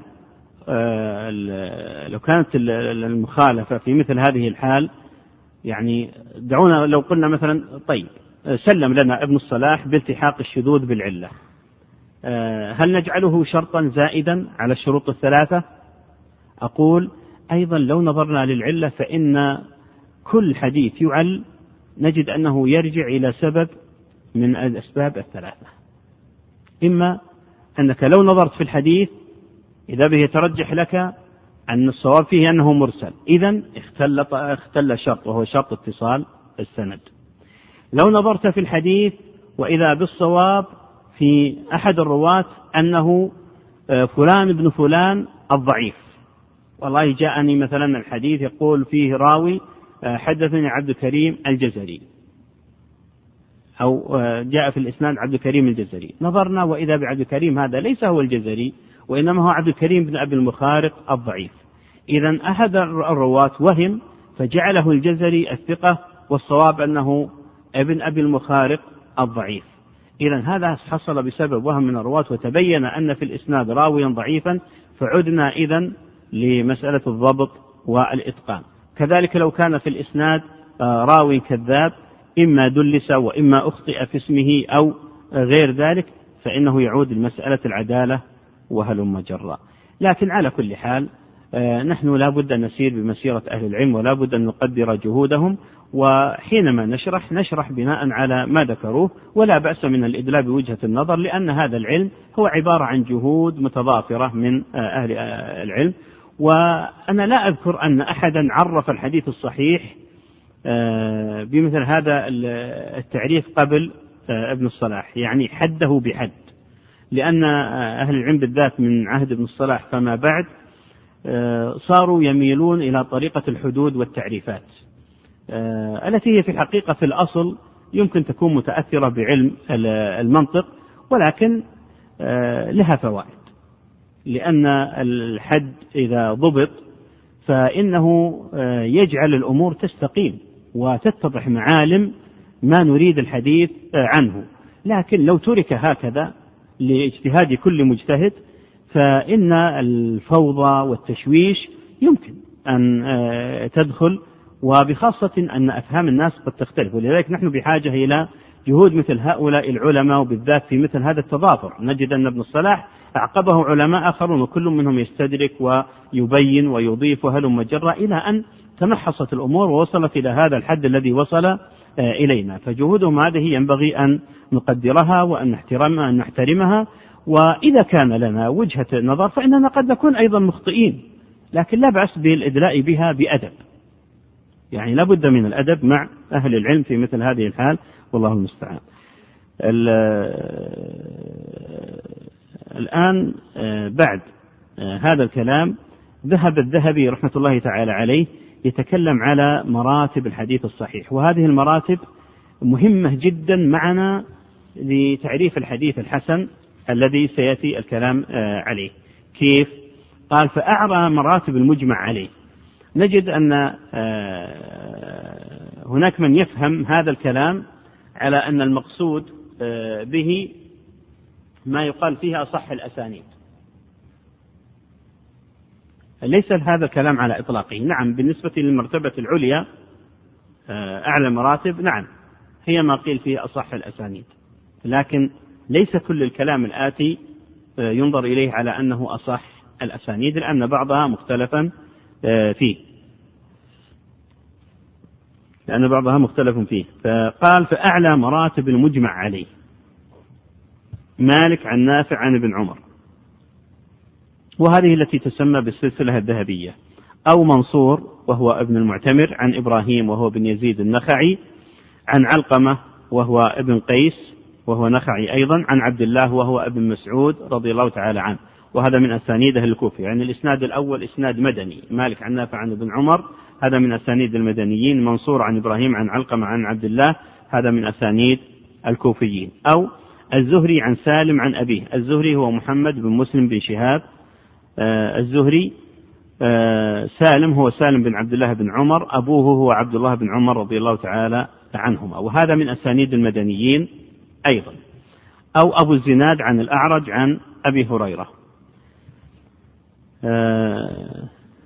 لو كانت المخالفة في مثل هذه الحال، يعني دعونا لو قلنا مثلا طيب سلم لنا ابن الصلاح بالتحاق الشذوذ بالعلة، هل نجعله شرطا زائدا على الشروط الثلاثة؟ أقول أيضا لو نظرنا للعلة فإن كل حديث يعل نجد أنه يرجع إلى سبب من الأسباب الثلاثة. إما أنك لو نظرت في الحديث إذا به يترجح لك أن الصواب فيه أنه مرسل، إذن اختل, اختل شرط وهو شرط اتصال السند. لو نظرت في الحديث وإذا بالصواب في أحد الرواة أنه فلان ابن فلان الضعيف، والله جاءني مثلا الحديث يقول فيه راوي حدثني عبد الكريم الجزري، أو جاء في الإسناد عبد الكريم الجزري، نظرنا وإذا بعبد الكريم هذا ليس هو الجزري وإنما هو عبد الكريم بن أبي المخارق الضعيف. إذن أحد الرواة وهم فجعله الجزري الثقة، والصواب أنه ابن أبي المخارق الضعيف. إذن هذا حصل بسبب وهم من الرواة، وتبين أن في الإسناد راويا ضعيفا، فعدنا إذن لمسألة الضبط والإتقان. كذلك لو كان في الإسناد راوي كذاب إما دلس وإما أخطئ في اسمه أو غير ذلك، فإنه يعود لمسألة العدالة وهلم جرا. لكن على كل حال نحن لا بد أن نسير بمسيرة أهل العلم، ولا بد أن نقدر جهودهم، وحينما نشرح نشرح بناء على ما ذكروه، ولا بأس من الإدلاء بوجهة النظر، لأن هذا العلم هو عبارة عن جهود متضافرة من أهل العلم. وأنا لا أذكر أن أحدا عرف الحديث الصحيح بمثل هذا التعريف قبل ابن الصلاح، يعني حده بحد، لأن أهل العلم بالذات من عهد ابن الصلاح فما بعد صاروا يميلون إلى طريقة الحدود والتعريفات التي هي في الحقيقة في الأصل يمكن تكون متأثرة بعلم المنطق، ولكن لها فوائد، لأن الحد إذا ضبط فإنه يجعل الأمور تستقيم وتتضح معالم ما نريد الحديث عنه. لكن لو ترك هكذا لاجتهاد كل مجتهد فإن الفوضى والتشويش يمكن أن تدخل، وبخاصة أن أفهام الناس قد تختلف. ولذلك نحن بحاجة إلى جهود مثل هؤلاء العلماء، وبالذات في مثل هذا التضافر. نجد أن ابن الصلاح أعقبه علماء آخرون وكل منهم يستدرك ويبين ويضيف وهلم جرا، إلى أن تمحصت الأمور ووصلت إلى هذا الحد الذي وصل إلينا. فجهودهم هذه ينبغي أن نقدرها وأن نحترمها, أن نحترمها. وإذا كان لنا وجهة نظر فإننا قد نكون أيضا مخطئين، لكن لا بأس بالإدلاء بها بأدب، يعني لا بد من الأدب مع أهل العلم في مثل هذه الحال، والله المستعان. الآن بعد هذا الكلام ذهب الذهبي رحمة الله تعالى عليه يتكلم على مراتب الحديث الصحيح، وهذه المراتب مهمة جدا معنا لتعريف الحديث الحسن الذي سيأتي الكلام عليه. كيف؟ قال فأعلى مراتب المجمع عليه. نجد أن هناك من يفهم هذا الكلام على أن المقصود به ما يقال فيه أصح الأسانيد. ليس هذا الكلام على إطلاقه. نعم بالنسبة للمرتبة العليا أعلى مراتب، نعم هي ما قيل فيه أصح الأسانيد، لكن ليس كل الكلام الآتي ينظر إليه على أنه أصح الأسانيد، لأن بعضها مختلفا فيه لأن بعضها مختلف فيه. فقال فأعلى مراتب المجمع عليه مالك عن نافع عن ابن عمر، وهذه التي تسمى بالسلسلة الذهبية، أو منصور وهو ابن المعتمر عن إبراهيم وهو بن يزيد النخعي عن علقمة وهو ابن قيس وهو نخعي أيضا عن عبد الله وهو ابن مسعود رضي الله تعالى عنه، وهذا من أسانيده الكوفي. يعني الإسناد الأول إسناد مدني، مالك عن نافع عن ابن عمر، هذا من أسانيد المدنيين. منصور عن إبراهيم عن علقمة عن عبد الله، هذا من أسانيد الكوفيين. أو الزهري عن سالم عن أبيه، الزهري هو محمد بن مسلم بن شهاب آه الزهري، آه سالم هو سالم بن عبد الله بن عمر، أبوه هو عبد الله بن عمر رضي الله تعالى عنهما، وهذا من أسانيد المدنيين أيضا. أو أبو الزناد عن الأعرج عن أبي هريرة، آه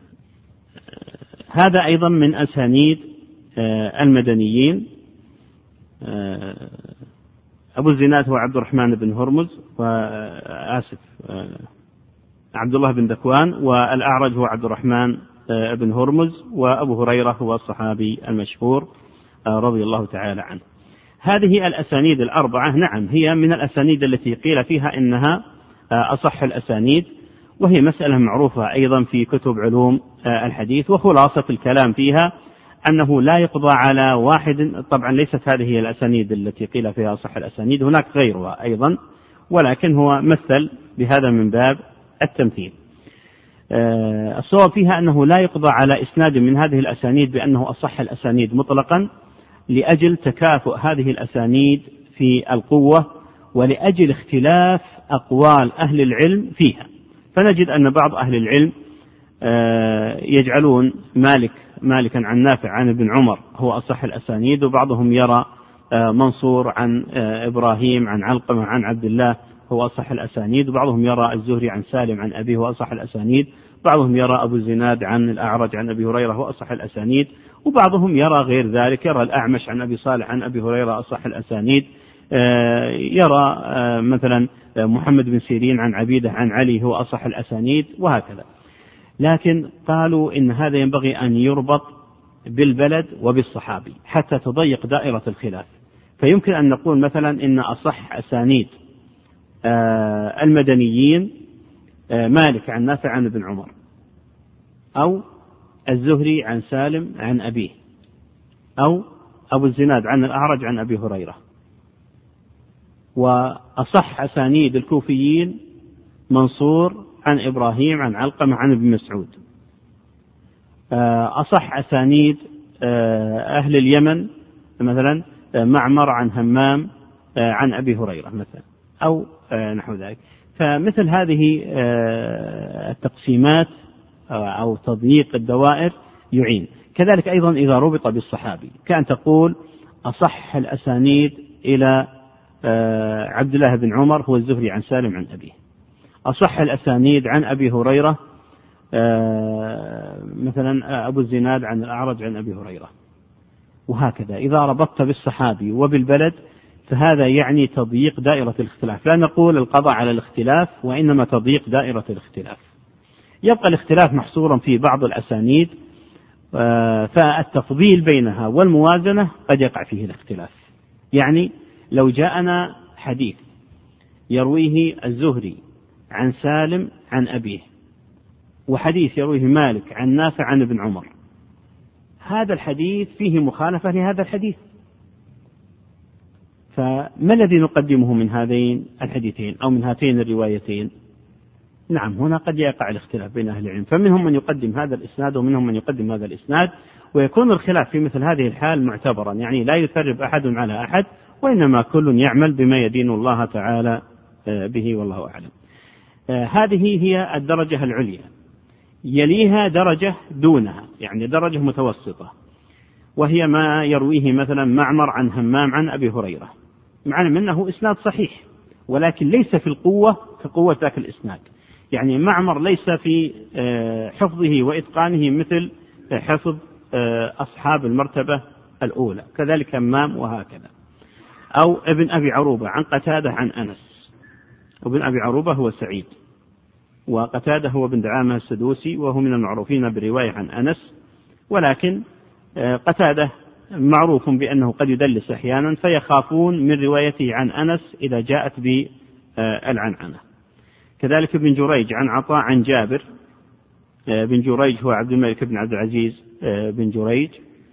هذا أيضا من أسانيد آه المدنيين. آه أبو الزناد هو عبد الرحمن بن هرمز وآسف آه عبد الله بن ذكوان، والأعرج هو عبد الرحمن آه بن هرمز، وأبو هريرة هو الصحابي المشهور آه رضي الله تعالى عنه. هذه الأسانيد الأربعة نعم هي من الأسانيد التي قيل فيها إنها أصح الأسانيد، وهي مسألة معروفة أيضا في كتب علوم الحديث، وخلاصة الكلام فيها أنه لا يقضى على واحد. طبعا ليست هذه الأسانيد التي قيل فيها أصح الأسانيد، هناك غيرها أيضا، ولكن هو مثل بهذا من باب التمثيل. الصواب فيها أنه لا يقضى على إسناد من هذه الأسانيد بأنه أصح الأسانيد مطلقا، لأجل تكافؤ هذه الأسانيد في القوة ولأجل اختلاف أقوال أهل العلم فيها. فنجد أن بعض أهل العلم يجعلون مالك مالكا عن نافع عن ابن عمر هو أصح الأسانيد، وبعضهم يرى منصور عن إبراهيم عن علقمة عن عبد الله هو أصح الأسانيد، وبعضهم يرى الزهري عن سالم عن أبيه هو أصح الأسانيد، بعضهم يرى أبو الزناد عن الأعرج عن أبي هريرة هو أصح الأسانيد، وبعضهم يرى غير ذلك، يرى الأعمش عن أبي صالح عن أبي هريرة أصح الأسانيد، يرى مثلا محمد بن سيرين عن عبيدة عن علي هو أصح الأسانيد، وهكذا. لكن قالوا إن هذا ينبغي أن يربط بالبلد وبالصحابي حتى تضيق دائرة الخلاف. فيمكن أن نقول مثلا إن أصح أسانيد المدنيين مالك عن نافع عن ابن عمر، أو الزهري عن سالم عن أبيه، أو أبو الزناد عن الأعرج عن أبي هريرة. وأصح أسانيد الكوفيين منصور عن إبراهيم عن علقمة عن ابن مسعود. أصح أسانيد أهل اليمن مثلا معمر عن همام عن أبي هريرة مثلا، أو نحو ذلك. فمثل هذه التقسيمات أو تضييق الدوائر يعين. كذلك أيضا إذا ربط بالصحابي كأن تقول أصح الأسانيد إلى عبد الله بن عمر هو الزهري عن سالم عن أبيه، أصح الأسانيد عن أبي هريرة مثلا أبو الزناد عن الأعرج عن أبي هريرة، وهكذا. إذا ربطت بالصحابي وبالبلد فهذا يعني تضييق دائرة الاختلاف. لا نقول القضاء على الاختلاف، وإنما تضييق دائرة الاختلاف. يبقى الاختلاف محصورا في بعض الأسانيد، فالتفضيل بينها والموازنة قد يقع فيه الاختلاف. يعني لو جاءنا حديث يرويه الزهري عن سالم عن أبيه، وحديث يرويه مالك عن نافع عن ابن عمر، هذا الحديث فيه مخالفة لهذا الحديث، فما الذي نقدمه من هذين الحديثين أو من هاتين الروايتين؟ نعم هنا قد يقع الاختلاف بين أهل العلم، فمنهم من يقدم هذا الإسناد ومنهم من يقدم هذا الإسناد، ويكون الخلاف في مثل هذه الحال معتبرا، يعني لا يثرب أحد على أحد، وإنما كل يعمل بما يدين الله تعالى به، والله أعلم. هذه هي الدرجة العليا. يليها درجة دونها، يعني درجة متوسطة، وهي ما يرويه مثلا معمر عن همام عن أبي هريرة، مع أنه إسناد صحيح ولكن ليس في القوة كقوة ذاك الإسناد. يعني معمر ليس في حفظه وإتقانه مثل حفظ أصحاب المرتبة الأولى، كذلك همام وهكذا. أو ابن أبي عروبة عن قتادة عن أنس، وابن أبي عروبة هو سعيد، وقتادة هو بن دعامة السدوسي، وهو من المعروفين بالرواية عن أنس، ولكن قتادة معروف بأنه قد يدلس أحيانا، فيخافون من روايته عن أنس إذا جاءت بالعنعنة. كذلك ابن جريج عن عطاء عن جابر. بن جريج هو عبد الملك بن عبد العزيز بن جريج،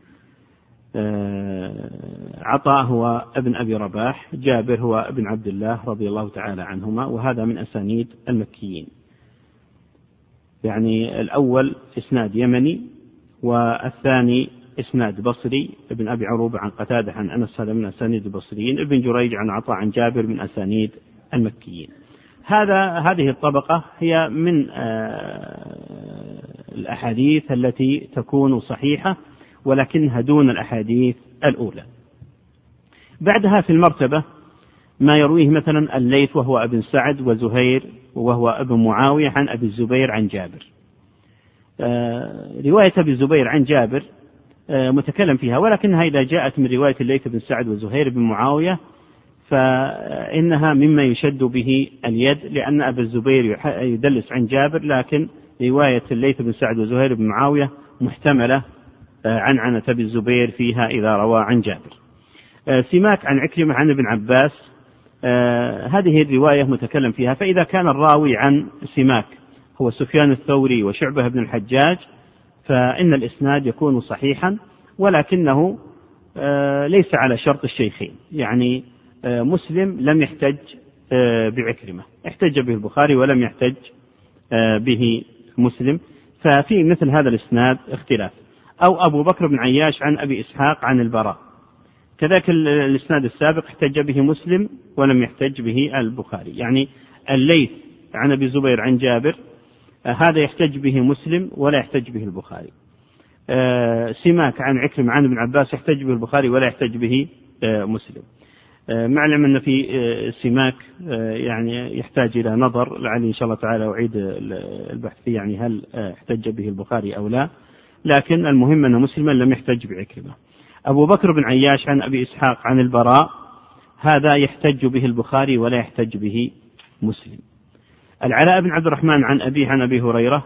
عطاء هو ابن أبي رباح، جابر هو ابن عبد الله رضي الله تعالى عنهما، وهذا من أسانيد المكيين. يعني الأول إسناد يمني، والثاني إسناد بصري، ابن أبي عروبة عن قتادة عن أنس، هذا من أسانيد البصريين. ابن جريج عن عطاء عن جابر من أسانيد المكيين. هذا هذه الطبقة هي من الأحاديث التي تكون صحيحة ولكنها دون الأحاديث الأولى. بعدها في المرتبة ما يرويه مثلا الليث وهو ابن سعد، وزهير وهو ابن معاوية عن أبي الزبير عن جابر. رواية أبي الزبير عن جابر متكلم فيها، ولكنها إذا جاءت من رواية الليث بن سعد وزهير بن معاوية فإنها مما يشد به اليد، لأن أبا الزبير يدلس عن جابر، لكن رواية الليث بن سعد وزهير بن معاوية محتملة عن عنة أبي الزبير فيها إذا روى عن جابر. سماك عن عكرمة عن ابن عباس، هذه الرواية متكلم فيها. فإذا كان الراوي عن سماك هو سفيان الثوري وشعبة بن الحجاج فإن الإسناد يكون صحيحا، ولكنه ليس على شرط الشيخين. يعني مسلم لم يحتج بعكرمة، احتج به البخاري ولم يحتج به مسلم، ففي مثل هذا الإسناد اختلاف. أو أبو بكر بن عياش عن أبي إسحاق عن البراء، كذلك الإسناد السابق احتج به مسلم ولم يحتج به البخاري. يعني الليث عن أبي زبير عن جابر هذا يحتج به مسلم ولا يحتج به البخاري. سماك عن عكرمة عن ابن عباس يحتج به البخاري ولا يحتج به مسلم. معلم أن في سماك يعني يحتاج إلى نظر، لعلي إن شاء الله تعالى أعيد البحث فيه، يعني هل احتج به البخاري أو لا، لكن المهم أن مسلما لم يحتج بعكرمة. أبو بكر بن عياش عن أبي إسحاق عن البراء هذا يحتج به البخاري ولا يحتج به مسلم. العلاء بن عبد الرحمن عن أبيه عن أبي هريرة،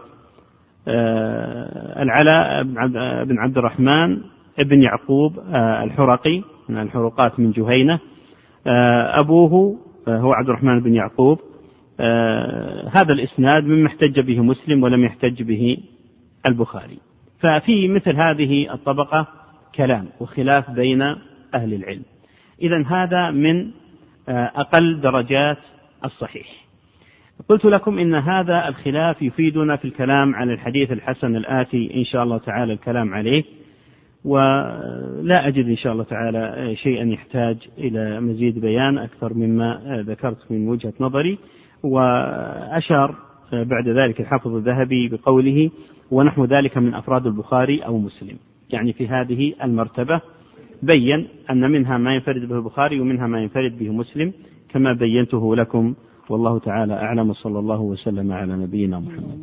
العلاء بن عبد الرحمن ابن يعقوب الحرقي من الحرقات من جهينة، أبوه هو عبد الرحمن بن يعقوب. هذا الإسناد مما احتج به مسلم ولم يحتج به البخاري. ففي مثل هذه الطبقة كلام وخلاف بين أهل العلم. إذن هذا من أقل درجات الصحيح. قلت لكم إن هذا الخلاف يفيدنا في الكلام عن الحديث الحسن الآتي إن شاء الله تعالى الكلام عليه، ولا أجد إن شاء الله تعالى شيئا يحتاج إلى مزيد بيان أكثر مما ذكرت من وجهة نظري. وأشار بعد ذلك الحافظ الذهبي بقوله ونحو ذلك من أفراد البخاري أو مسلم، يعني في هذه المرتبة بين أن منها ما ينفرد به البخاري ومنها ما ينفرد به مسلم كما بينته لكم، والله تعالى أعلم، صلى الله وسلم على نبينا محمد.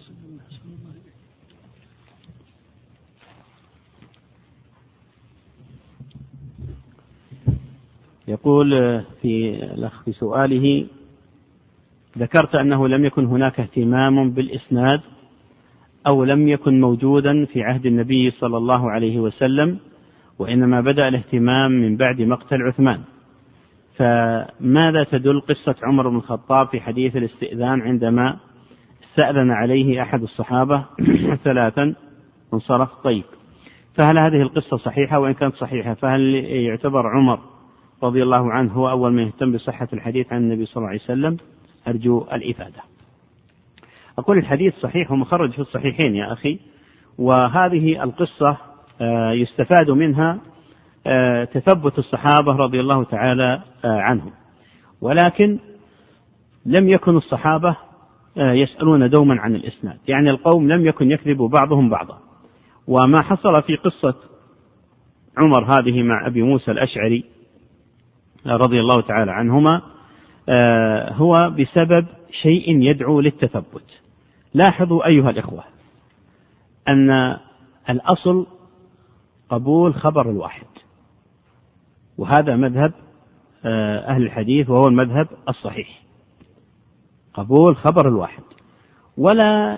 يقول في الأخ في سؤاله: ذكرت أنه لم يكن هناك اهتمام بالإسناد أو لم يكن موجودا في عهد النبي صلى الله عليه وسلم، وإنما بدأ الاهتمام من بعد مقتل عثمان، فماذا تدل قصة عمر بن الخطاب في حديث الاستئذان عندما استأذن عليه أحد الصحابة ثلاثا انصرف؟ طيب، فهل هذه القصة صحيحة؟ وإن كانت صحيحة فهل يعتبر عمر رضي الله عنه هو أول من يهتم بصحة الحديث عن النبي صلى الله عليه وسلم؟ أرجو الإفادة. أقول الحديث صحيح ومخرج في الصحيحين يا أخي، وهذه القصة يستفاد منها تثبت الصحابة رضي الله تعالى عنهم، ولكن لم يكن الصحابة يسألون دوما عن الإسناد، يعني القوم لم يكن يكذب بعضهم بعضا. وما حصل في قصة عمر هذه مع أبي موسى الأشعري رضي الله تعالى عنهما هو بسبب شيء يدعو للتثبت. لاحظوا أيها الإخوة أن الأصل قبول خبر الواحد، وهذا مذهب أهل الحديث وهو المذهب الصحيح، قبول خبر الواحد، ولا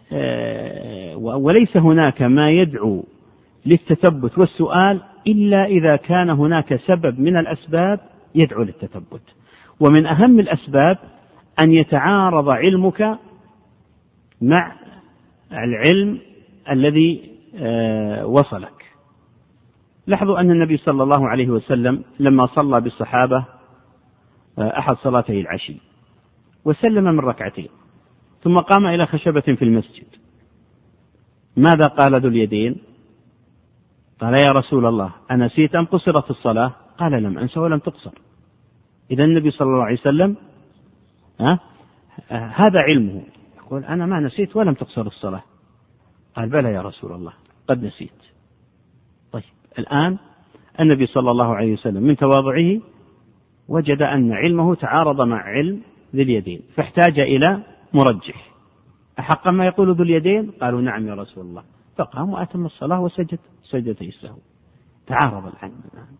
وليس هناك ما يدعو للتثبت والسؤال إلا إذا كان هناك سبب من الأسباب يدعو للتثبت. ومن أهم الأسباب أن يتعارض علمك مع العلم الذي وصلك. لاحظوا أن النبي صلى الله عليه وسلم لما صلى بالصحابة أحد صلاتي العشي وسلم من ركعتين ثم قام إلى خشبة في المسجد، ماذا قال ذو اليدين؟ قال: يا رسول الله أنسيت أم قصرت الصلاة؟ قال: لم أنس ولم تقصر. إذا النبي صلى الله عليه وسلم ها هذا علمه، يقول: أنا ما نسيت ولم تقصر الصلاة. قال: بلى يا رسول الله قد نسيت. طيب، الآن النبي صلى الله عليه وسلم من تواضعه وجد أن علمه تعارض مع علم ذي اليدين، فاحتاج إلى مرجح. أحق ما يقول ذو اليدين؟ قالوا: نعم يا رسول الله. فقام وأتم الصلاة وسجد سجدتي السهو. تعارض العلم.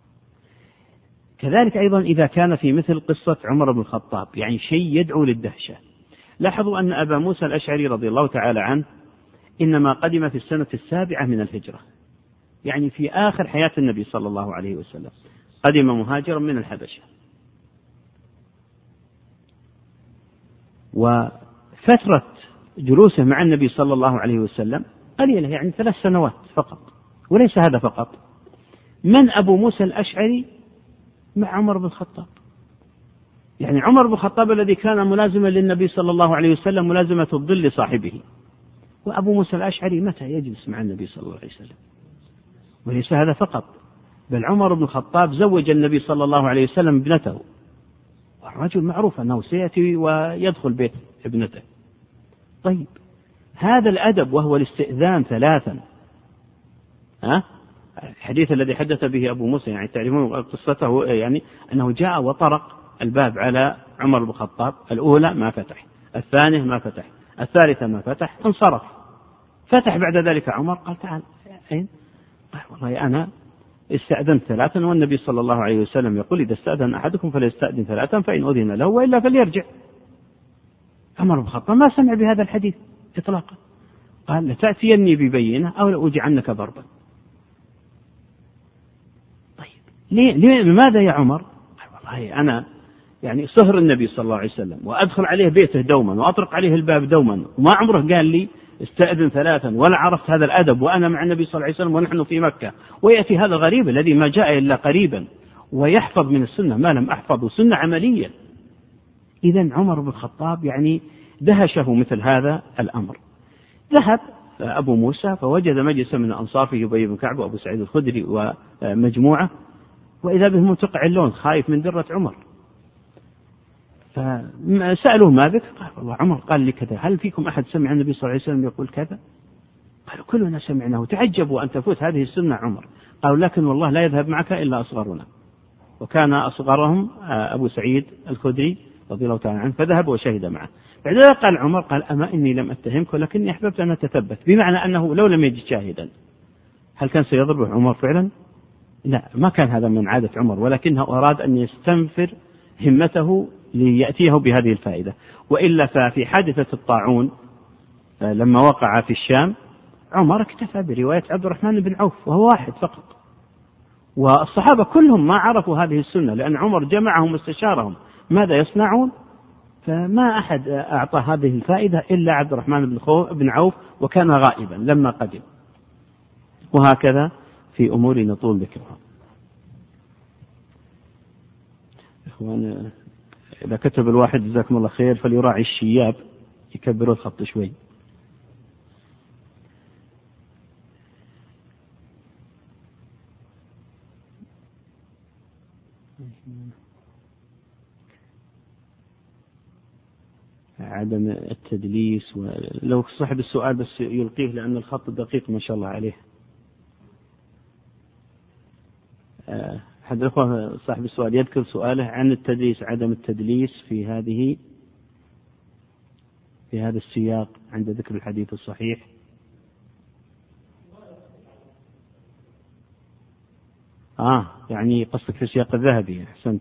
كذلك أيضا إذا كان في مثل قصة عمر بن الخطاب، يعني شيء يدعو للدهشة. لاحظوا أن أبا موسى الأشعري رضي الله تعالى عنه إنما قدم في السنة السابعة من الهجرة، يعني في آخر حياة النبي صلى الله عليه وسلم. قدم مهاجرا من الحبشة، وفترة جلوسه مع النبي صلى الله عليه وسلم قليلة، يعني ثلاث سنوات فقط. وليس هذا فقط، من أبو موسى الأشعري مع عمر بن الخطاب، يعني عمر بن الخطاب الذي كان ملازما للنبي صلى الله عليه وسلم ملازمة الظل لصاحبه، وأبو موسى الأشعري متى يجلس مع النبي صلى الله عليه وسلم. وليس هذا فقط، بل عمر بن الخطاب زوج النبي صلى الله عليه وسلم ابنته، والرجل معروف أنه سيأتي ويدخل بيت ابنته. طيب هذا الأدب وهو الاستئذان ثلاثا، ها؟ الحديث الذي حدث به أبو موسى يعني تعرفون قصته، يعني أنه جاء وطرق الباب على عمر بن الخطاب، الأولى ما فتح، الثانية ما فتح، الثالثة ما فتح، انصرف. فتح بعد ذلك عمر قال تعال أين؟ قال والله أنا استأذنت ثلاثا والنبي صلى الله عليه وسلم يقول إذا استأذن أحدكم فليستأذن ثلاثا فإن أذن له وإلا فليرجع. عمر بن الخطاب ما سمع بهذا الحديث إطلاقا، قال لتأتيني ببينة أو لأوجعنك ضربا. طيب ليه؟ ليه؟ لماذا يا عمر؟ قال والله أنا يعني صهر النبي صلى الله عليه وسلم وأدخل عليه بيته دوما وأطرق عليه الباب دوما، وما عمره قال لي استأذن ثلاثا، ولا عرفت هذا الأدب وأنا مع النبي صلى الله عليه وسلم ونحن في مكة، ويأتي هذا الغريب الذي ما جاء إلا قريبا ويحفظ من السنة ما لم أحفظ، سنة عملية. إذن عمر بن الخطاب يعني دهشه مثل هذا الأمر. ذهب أبو موسى فوجد مجلسا من أنصار فيه أبي بن كعب وأبو سعيد الخدري ومجموعة، وإذا بهم منتقع اللون خايف من درة عمر، فسألوه ما بك؟ قال والله عمر قال لي كذا، هل فيكم أحد سمع النبي صلى الله عليه وسلم يقول كذا؟ قالوا كلنا سمعناه. تعجبوا أن تفوت هذه السنة عمر. قالوا لكن والله لا يذهب معك إلا أصغرنا، وكان أصغرهم أبو سعيد الخدري رضي الله تعالى عنه، فذهب وشهد معه. بعد ذلك قال عمر قال أما إني لم أتهمك ولكني أحببت أن أتثبت، بمعنى أنه لو لم يجد شاهدا هل كان سيضربه عمر فعلا؟ لا، ما كان هذا من عادة عمر، ولكنه أراد أن يستنفر همته ليأتيه بهذه الفائدة. وإلا ففي حادثة الطاعون لما وقع في الشام عمر اكتفى برواية عبد الرحمن بن عوف وهو واحد فقط، والصحابة كلهم ما عرفوا هذه السنة لأن عمر جمعهم واستشارهم ماذا يصنعون، فما أحد أعطى هذه الفائدة إلا عبد الرحمن بن عوف وكان غائبا لما قدم. وهكذا في أمور نطول ذكرها. إخوان إذا كتب الواحد جزاكم الله خير فليراعي الشياب يكبروا الخط شوي. عدم التدليس، ولو صاحب السؤال بس يلقيه لأن الخط دقيق ما شاء الله عليه. أحد الأخوة صاحب السؤال يذكر سؤاله عن التدليس، عدم التدليس في هذه في هذا السياق عند ذكر الحديث الصحيح. آه يعني قصدك في السياق الذهبي. أحسنت.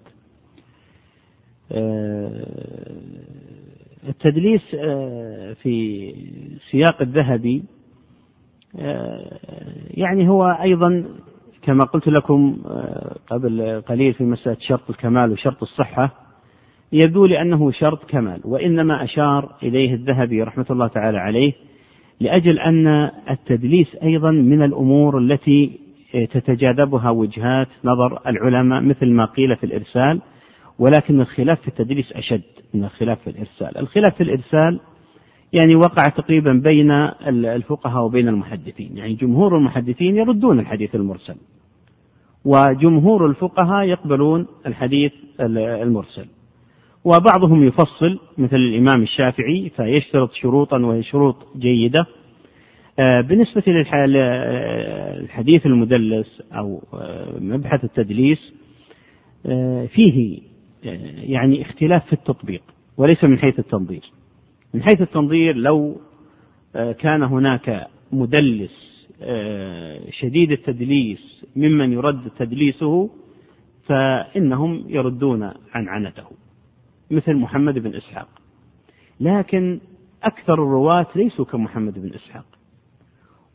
آه التدليس آه في سياق الذهبي آه يعني هو أيضا كما قلت لكم قبل قليل في مسألة شرط الكمال وشرط الصحة، يبدو لأنه شرط كمال، وإنما أشار إليه الذهبي رحمة الله تعالى عليه لأجل أن التدليس أيضا من الأمور التي تتجاذبها وجهات نظر العلماء مثل ما قيل في الإرسال، ولكن الخلاف في التدليس أشد من الخلاف في الإرسال. الخلاف في الإرسال يعني وقع تقريبا بين الفقهاء وبين المحدثين، يعني جمهور المحدثين يردون الحديث المرسل وجمهور الفقهاء يقبلون الحديث المرسل، وبعضهم يفصل مثل الإمام الشافعي فيشترط شروطا وهي شروط جيدة. بالنسبة للحديث المدلس أو مبحث التدليس فيه يعني اختلاف في التطبيق وليس من حيث التنظير. من حيث التنظير لو كان هناك مدلس شديد التدليس ممن يرد تدليسه فإنهم يردون عنعنته مثل محمد بن إسحاق، لكن أكثر الرواة ليسوا كمحمد بن إسحاق،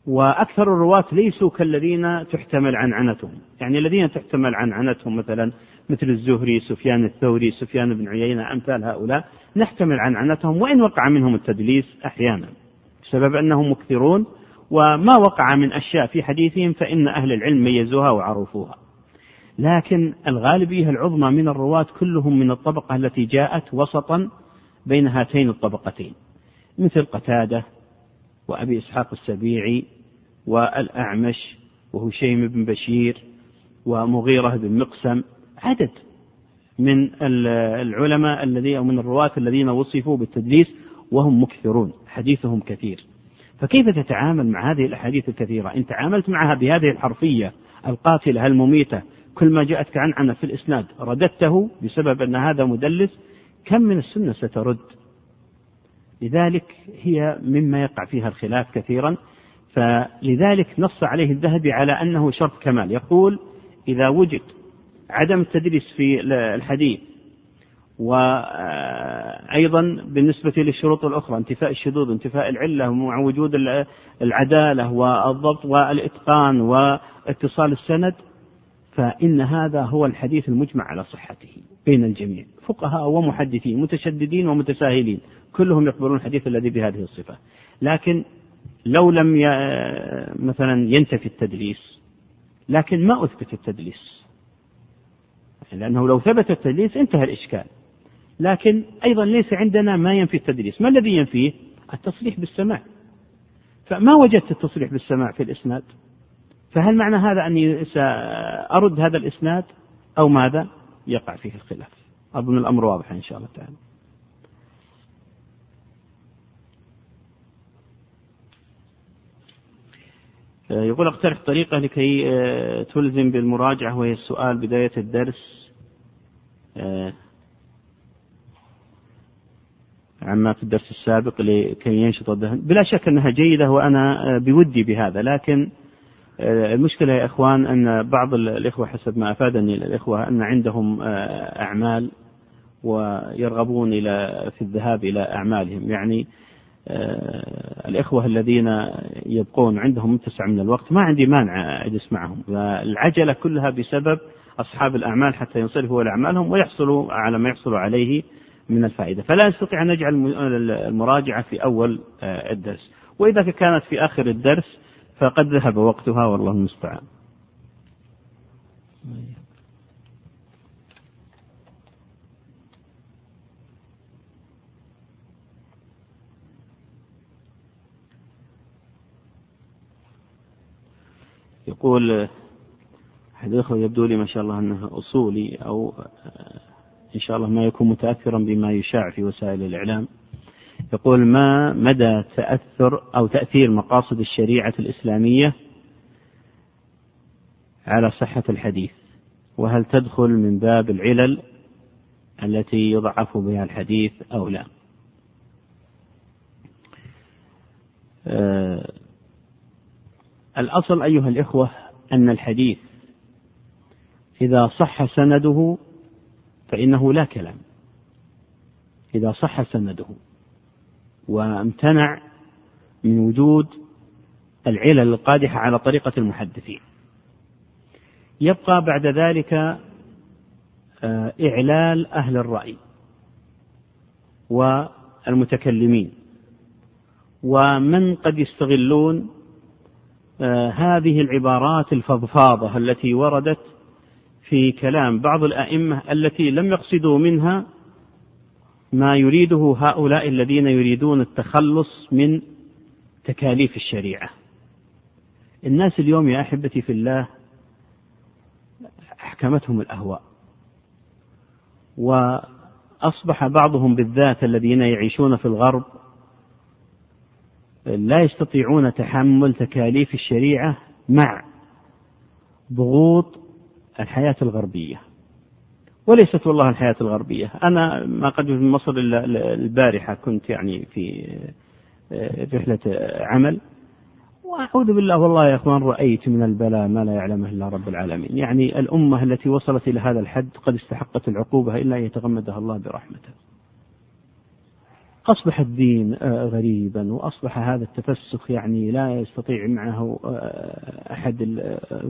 وأكثر الرواة ليسوا كالذين تحتمل عنعنتهم، يعني الذين تحتمل عنعنتهم مثلا مثل الزهري، سفيان الثوري، سفيان بن عيينة، أمثال هؤلاء نحتمل عنعنتهم وإن وقع منهم التدليس أحيانا بسبب أنهم مكثرون، وما وقع من أشياء في حديثهم فإن أهل العلم ميزوها وعرفوها. لكن الغالبية العظمى من الرواة كلهم من الطبقة التي جاءت وسطا بين هاتين الطبقتين، مثل قتادة وأبي إسحاق السبيعي والأعمش وهشيم بن بشير ومغيرة بن مقسم، عدد من العلماء الذين أو من الرواة الذين وصفوا بالتدليس وهم مكثرون حديثهم كثير. فكيف تتعامل مع هذه الأحاديث الكثيرة؟ إن تعاملت معها بهذه الحرفية القاتلة المميتة، كل ما جاءتك عنعنة في الإسناد رددته بسبب أن هذا مدلس، كم من السنة سترد؟ لذلك هي مما يقع فيها الخلاف كثيرا. فلذلك نص عليه الذهبي على أنه شرط كمال، يقول إذا وجد عدم التدليس في الحديث، وأيضا بالنسبة للشروط الأخرى انتفاء الشذوذ، انتفاء العلة، مع وجود العدالة والضبط والإتقان واتصال السند، فإن هذا هو الحديث المجمع على صحته بين الجميع، فقهاء ومحدثين متشددين ومتساهلين كلهم يقبلون الحديث الذي بهذه الصفة. لكن لو لم ي... مثلا ينتفي التدليس، لكن ما أثبت التدليس، لأنه لو ثبت التدليس انتهى الإشكال، لكن أيضا ليس عندنا ما ينفي التدليس. ما الذي ينفيه؟ التصريح بالسماع، فما وجدت التصريح بالسماع في الإسناد، فهل معنى هذا أني سأرد هذا الإسناد أو ماذا؟ يقع فيه الخلاف. أظن الأمر واضح إن شاء الله تعالى. يقول اقترح طريقة لكي تلزم بالمراجعة، وهي السؤال بداية الدرس عما في الدرس السابق لكي ينشط الذهن. بلا شك أنها جيدة وأنا بودي بهذا، لكن المشكلة يا إخوان أن بعض الإخوة حسب ما أفادني الإخوة أن عندهم أعمال ويرغبون إلى في الذهاب إلى أعمالهم، يعني الإخوة الذين يبقون عندهم متسع من الوقت ما عندي مانع أجلس معهم، والعجلة كلها بسبب أصحاب الأعمال حتى ينصرفوا إلى أعمالهم ويحصلوا على ما يحصلوا عليه من الفائدة. فلا نستطيع أن نجعل المراجعة في أول الدرس، وإذا كانت في آخر الدرس فقد ذهب وقتها والله المستعان. يقول أحد الأخوة يبدو لي ما شاء الله أنه أصولي، أو إن شاء الله ما يكون متأثرا بما يشاع في وسائل الإعلام، يقول ما مدى تأثر أو تأثير مقاصد الشريعة الإسلامية على صحة الحديث، وهل تدخل من باب العلل التي يضعف بها الحديث أو لا؟ أه الأصل أيها الإخوة أن الحديث إذا صح سنده فإنه لا كلام، إذا صح سنده وامتنع من وجود العلل القادحة على طريقة المحدثين، يبقى بعد ذلك إعلال أهل الرأي والمتكلمين ومن قد يستغلون هذه العبارات الفضفاضة التي وردت في كلام بعض الأئمة التي لم يقصدوا منها ما يريده هؤلاء الذين يريدون التخلص من تكاليف الشريعة. الناس اليوم يا أحبتي في الله أحكمتهم الأهواء، وأصبح بعضهم بالذات الذين يعيشون في الغرب لا يستطيعون تحمل تكاليف الشريعة مع ضغوط الحياة الغربية، وليست والله الحياة الغربية. أنا ما قد من مصر البارحة كنت يعني في رحلة عمل، وأعوذ بالله والله يا أخوان رأيت من البلاء ما لا يعلمه إلا رب العالمين. يعني الأمة التي وصلت إلى هذا الحد قد استحقت العقوبة إلا أن يتغمدها الله برحمته. أصبح الدين غريبا، وأصبح هذا التفسخ يعني لا يستطيع معه أحد.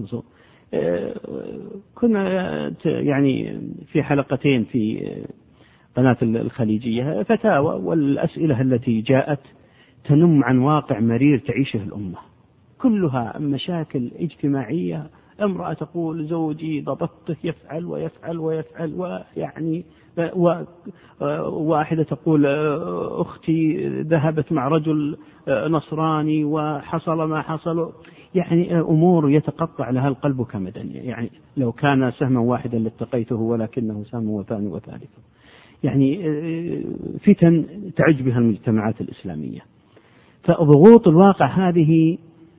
كنا يعني في حلقتين في قناة الخليجية فتاوى، والأسئلة التي جاءت تنم عن واقع مرير تعيشه الأمة، كلها مشاكل اجتماعية. امرأة تقول زوجي ضبطته يفعل ويفعل ويفعل، ويعني واحدة تقول أختي ذهبت مع رجل نصراني وحصل ما حصل، يعني أمور يتقطع لها القلب كمدا، يعني لو كان سهما واحدا لاتقيته ولكنه سهم وثاني وثالث. يعني فتن تعج بها المجتمعات الإسلامية. فضغوط الواقع هذه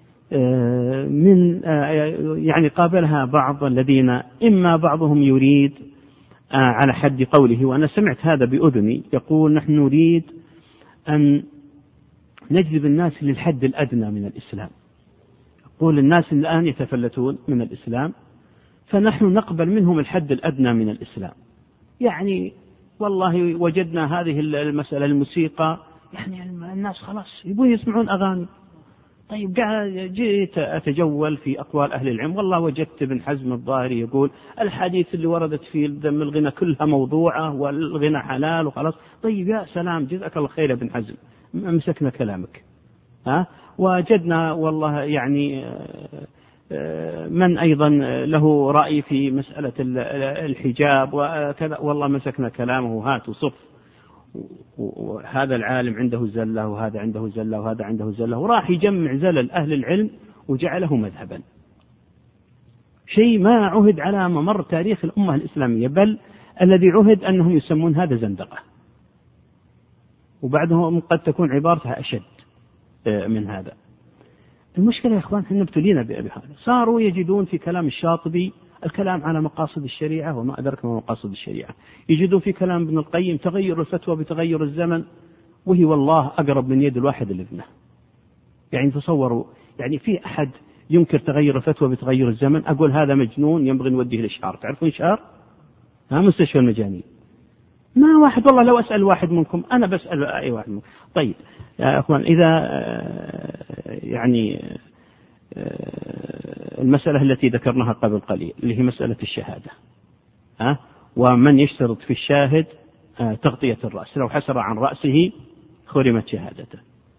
من يعني قابلها بعض الذين إما بعضهم يريد على حد قوله، وأنا سمعت هذا بأذني، يقول نحن نريد أن نجذب الناس للحد الأدنى من الإسلام. يقول الناس الآن يتفلتون من الإسلام، فنحن نقبل منهم الحد الأدنى من الإسلام. يعني والله وجدنا هذه المسألة الموسيقى، يعني الناس خلاص يبون يسمعون أغاني. طيب جئت أتجول في أقوال أهل العلم، والله وجدت ابن حزم الظاهري يقول الحديث اللي وردت فيه ذم الغنى كلها موضوعة والغنى حلال وخلاص. طيب يا سلام، جزاك الله خير ابن حزم، مسكنا كلامك. ها وجدنا والله يعني من أيضا له رأي في مسألة الحجاب وكذا، والله مسكنا كلامه هات وصف، وهذا العالم عنده زلة وهذا عنده زلة وهذا عنده زلة، وراح يجمع زلل أهل العلم وجعله مذهبا، شيء ما عهد على ممر تاريخ الأمة الإسلامية، بل الذي عهد أنهم يسمون هذا زندقة، وبعدهم قد تكون عبارتها أشد من هذا. المشكلة يا إخوان احنا ابتلينا بهذا، صاروا يجدون في كلام الشاطبي الكلام على مقاصد الشريعة وما أدرك ما مقاصد الشريعة، يجدون في كلام ابن القيم تغير الفتوى بتغير الزمن، وهي والله أقرب من يد الواحد لابنه. يعني تصوروا، يعني في أحد ينكر تغير الفتوى بتغير الزمن، أقول هذا مجنون ينبغي نوديه الإشعار. تعرفون إشعار؟ ها مستشفى المجانين. ما واحد والله لو أسأل واحد منكم، أنا بسأل أي واحد منكم. طيب يا أخوان، إذا يعني المسألة التي ذكرناها قبل قليل اللي هي مسألة الشهادة، ها ومن يشترط في الشاهد تغطية الرأس، لو حسر عن رأسه خرمت شهادته.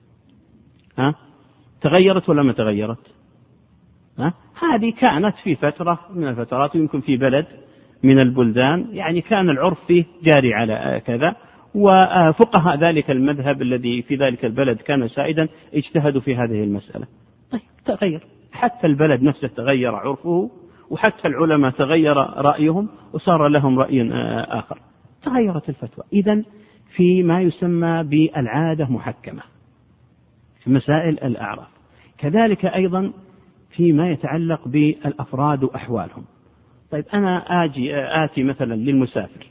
ها تغيرت ولا ما تغيرت؟ ها هذه كانت في فترة من الفترات، يمكن في بلد من البلدان يعني كان العرف فيه جاري على كذا، وفقهاء ذلك المذهب الذي في ذلك البلد كان سائدا اجتهدوا في هذه المسألة. طيب تغير، حتى البلد نفسه تغير عرفه، وحتى العلماء تغير رأيهم وصار لهم رأي آخر، تغيرت الفتوى. إذن في ما يسمى بالعادة محكمة في مسائل الأعراف، كذلك أيضا فيما يتعلق بالأفراد وأحوالهم. طيب أنا آجي آتي مثلا للمسافر،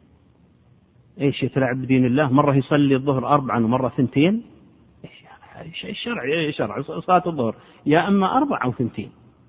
إيش يتلعب بدين الله؟ مرة يصلي الظهر أربعا ومرة ثنتين، إيش الشرع؟ شرع صلاة الظهر يا أما أربع أو ثنتين،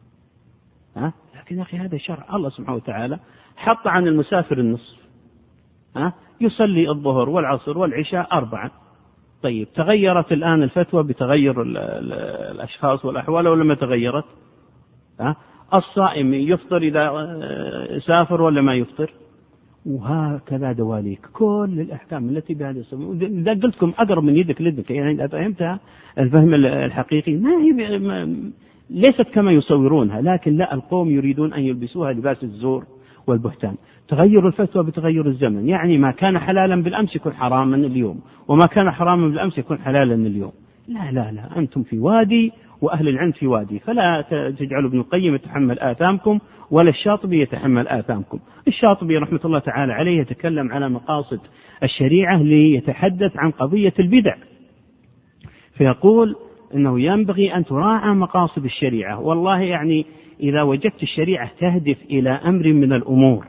ها لكن يا أخي هذا شرع الله سبحانه وتعالى حط عن المسافر النصف، ها يصلي الظهر والعصر والعشاء أربعا. طيب تغيرت الآن الفتوى بتغير الأشخاص والأحوال ولا ما تغيرت؟ ها الصائم يفطر إذا سافر ولا ما يفطر؟ وهكذا دواليك كل الأحكام التي بهذا السبب. إذا قلت لكم أقرب من يدك لدك، يعني إذا فهمتها الفهم الحقيقي، ما هي ما ليست كما يصورونها، لكن لا، القوم يريدون أن يلبسوها لباس الزور والبهتان. تغير الفتوى بتغير الزمن، يعني ما كان حلالا بالأمس يكون حراما اليوم، وما كان حراما بالأمس يكون حلالا اليوم. لا لا لا، أنتم في وادي وأهل العلم في وادي، فلا تجعلوا ابن القيم يتحمل آثامكم ولا الشاطبي يتحمل آثامكم. الشاطبي رحمة الله تعالى عليه يتكلم على مقاصد الشريعة ليتحدث عن قضية البدع، فيقول إنه ينبغي أن تراعى مقاصد الشريعة. والله يعني إذا وجدت الشريعة تهدف إلى أمر من الأمور،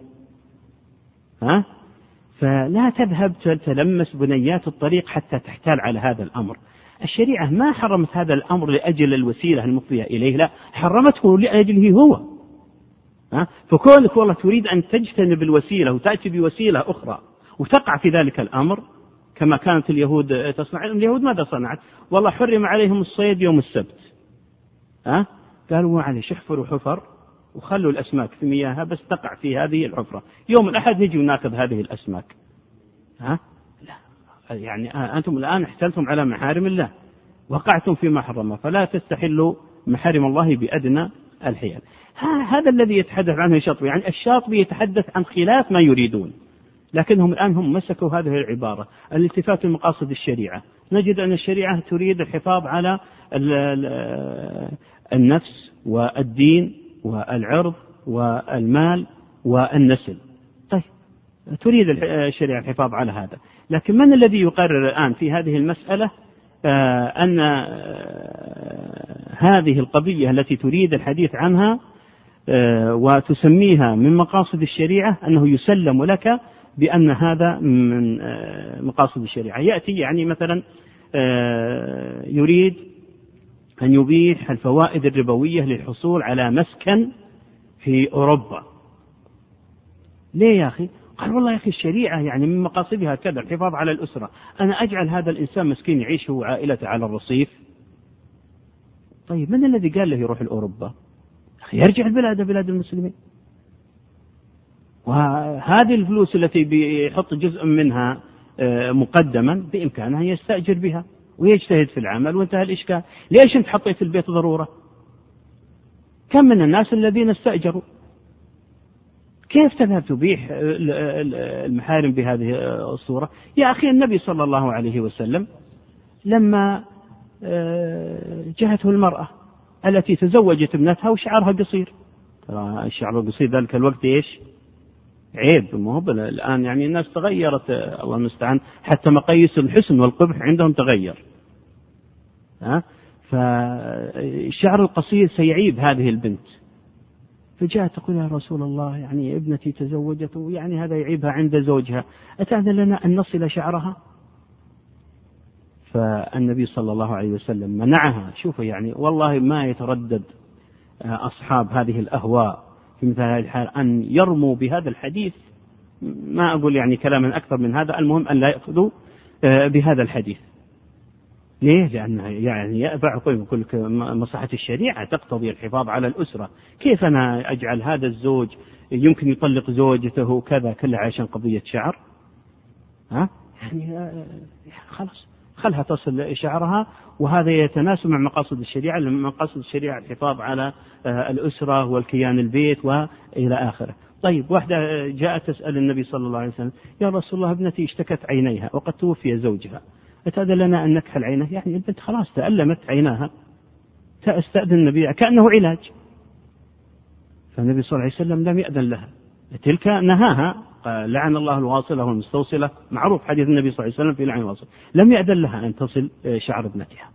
ها فلا تذهب تلمس بنيات الطريق حتى تحتال على هذا الأمر. الشريعة ما حرمت هذا الأمر لأجل الوسيلة المفضية إليه، لا، حرمته لأجله هو. ها فكونك والله تريد أن تجتنب الوسيلة وتأتي بوسيلة أخرى وتقع في ذلك الأمر، كما كانت اليهود تصنع. اليهود ماذا صنعت؟ والله حرم عليهم الصيد يوم السبت، ها؟ قالوا معلش احفروا حفر وخلوا الأسماك في مياهها بس تقع في هذه الحفرة، يوم الأحد نجي وناخذ هذه الأسماك. ها؟ لا، يعني أنتم الآن احتلتم على محارم الله، وقعتم فيما حرمه، فلا تستحلوا محارم الله بأدنى الحيل. هذا الذي يتحدث عنه الشاطبي، يعني الشاطبي يتحدث عن خلاف ما يريدون، لكنهم الآن هم مسكوا هذه العبارة الالتفات لمقاصد الشريعة. نجد أن الشريعة تريد الحفاظ على النفس والدين والعرض والمال والنسل. طيب تريد الشريعة الحفاظ على هذا، لكن من الذي يقرر الآن في هذه المسألة أن هذه القضية التي تريد الحديث عنها وتسميها من مقاصد الشريعة أنه يسلم لك بأن هذا من مقاصد الشريعة؟ يأتي يعني مثلا يريد أن يبيح الفوائد الربوية للحصول على مسكن في أوروبا. ليه يا أخي؟ قال والله يا أخي الشريعة يعني من مقاصدها كذا الحفاظ على الأسرة، أنا أجعل هذا الإنسان مسكين يعيش هو وعائلته على الرصيف. طيب من الذي قال له يروح لأوروبا؟ يرجع البلاد بلاد المسلمين، وهذه الفلوس التي بيحط جزء منها مقدما بإمكانه يستأجر بها ويجتهد في العمل وانتهى الإشكال. ليش انت حطيت البيت ضرورة؟ كم من الناس الذين استأجروا؟ كيف تذهب تبيح المحارم بهذه الصورة؟ يا أخي النبي صلى الله عليه وسلم لما جاءته المرأة التي تزوجت ابنتها وشعرها قصير، ترى الشعر القصير ذلك الوقت إيش؟ عيب، ما هو الآن يعني الناس تغيرت الله المستعان، حتى مقاييس الحسن والقبح عندهم تغير. ها؟ فالشعر القصير سيعيب هذه البنت، فجاءت تقول يا رسول الله يعني ابنتي تزوجت يعني هذا يعيبها عند زوجها، أتأذن لنا أن نصل شعرها؟ فالنبي صلى الله عليه وسلم منعها. شوفوا يعني والله ما يتردد أصحاب هذه الأهواء في مثل هذه الحال أن يرموا بهذا الحديث، ما أقول يعني كلاما أكثر من هذا، المهم أن لا يأخذوا بهذا الحديث. ليه؟ لأن يعني يأبع كل مصلحة الشريعة تقتضي الحفاظ على الأسرة. كيف أنا أجعل هذا الزوج يمكن يطلق زوجته كذا كلها عشان قضية شعر؟ ها؟ يعني خلاص خلها تصل شعرها، وهذا يتناسب مع مقاصد الشريعة. مقاصد الشريعة الحفاظ على الأسرة والكيان البيت وإلى آخره. طيب واحدة جاءت تسأل النبي صلى الله عليه وسلم يا رسول الله ابنتي اشتكت عينيها وقد توفي زوجها، أتأذن لنا أن نكحل عينها؟ يعني البنت خلاص تألمت عيناها، تستأذن النبي كأنه علاج. فالنبي صلى الله عليه وسلم لم يأذن لها، تلك نهاها، لعن الله الواصلة والمستوصلة، معروف حديث النبي صلى الله عليه وسلم في لعن الواصل. لم يأذن لها أن تصل شعر ابنتها،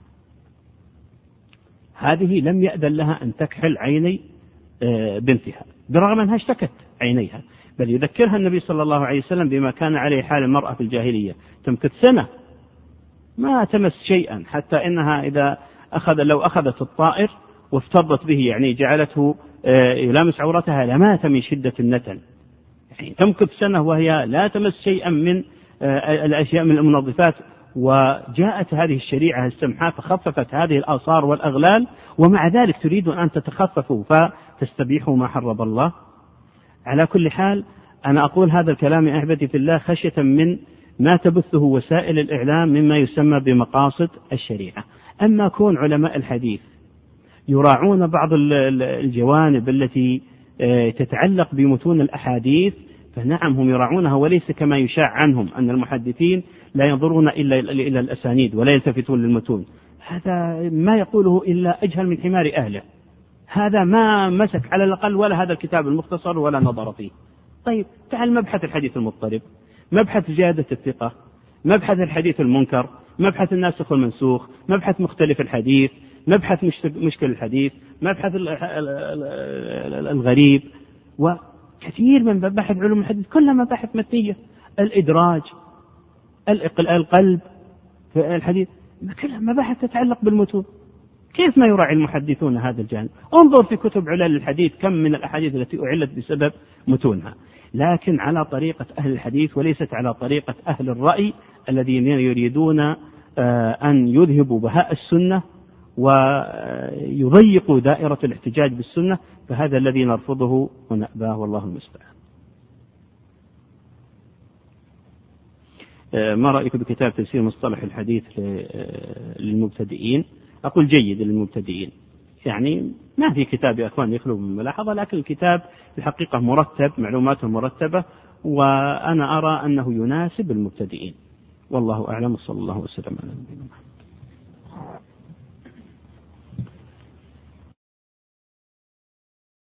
هذه لم يأذن لها أن تكحل عيني بنتها برغم أنها اشتكت عينيها، بل يذكرها النبي صلى الله عليه وسلم بما كان عليه حال المرأة في الجاهلية، تمكث سنة ما تمس شيئا، حتى إنها إذا أخذ لو أخذت الطائر وافتضت به يعني جعلته يلامس عورتها لمات من شدة النتن. يعني تمكث سنة وهي لا تمس شيئا من الأشياء من المنظفات، وجاءت هذه الشريعة السمحاء فخففت هذه الآثار والأغلال، ومع ذلك تريد أن تتخففوا فتستبيحوا ما حرم الله. على كل حال أنا أقول هذا الكلام يا أحبتي في الله خشية من ما تبثه وسائل الإعلام مما يسمى بمقاصد الشريعة. أما كون علماء الحديث يراعون بعض الجوانب التي تتعلق بمتون الأحاديث فنعم هم يراعونها، وليس كما يشاع عنهم أن المحدثين لا ينظرون إلا إلى الأسانيد ولا يلتفتون للمتون. هذا ما يقوله إلا أجهل من حمار أهله، هذا ما مسك على الأقل ولا هذا الكتاب المختصر ولا نظر فيه. طيب تعال مبحث الحديث المضطرب، مبحث زيادة الثقة، مبحث الحديث المنكر، مبحث الناسخ والمنسوخ، مبحث مختلف الحديث، مبحث مشكل الحديث، مبحث الغريب، وكثير من مباحث علوم الحديث كلها مباحث متنية، الإدراج، القلب في الحديث، كلها مباحث تتعلق بالمتون. كيف ما يراعي المحدثون هذا الجانب؟ انظر في كتب علل الحديث كم من الأحاديث التي أعلت بسبب متونها، لكن على طريقة أهل الحديث وليست على طريقة أهل الرأي الذين يريدون أن يذهبوا بهاء السنة ويضيقوا دائرة الاحتجاج بالسنة، فهذا الذي نرفضه ونأباه والله المستعان. ما رأيك بكتاب تفسير مصطلح الحديث للمبتدئين؟ أقول جيد للمبتدئين، يعني ما في كتاب يا أخوان يخلو من ملاحظة، لكن الكتاب الحقيقة مرتب، معلوماته مرتبة، وأنا أرى أنه يناسب المبتدئين، والله أعلم. صلى الله وسلم على نبينا محمد.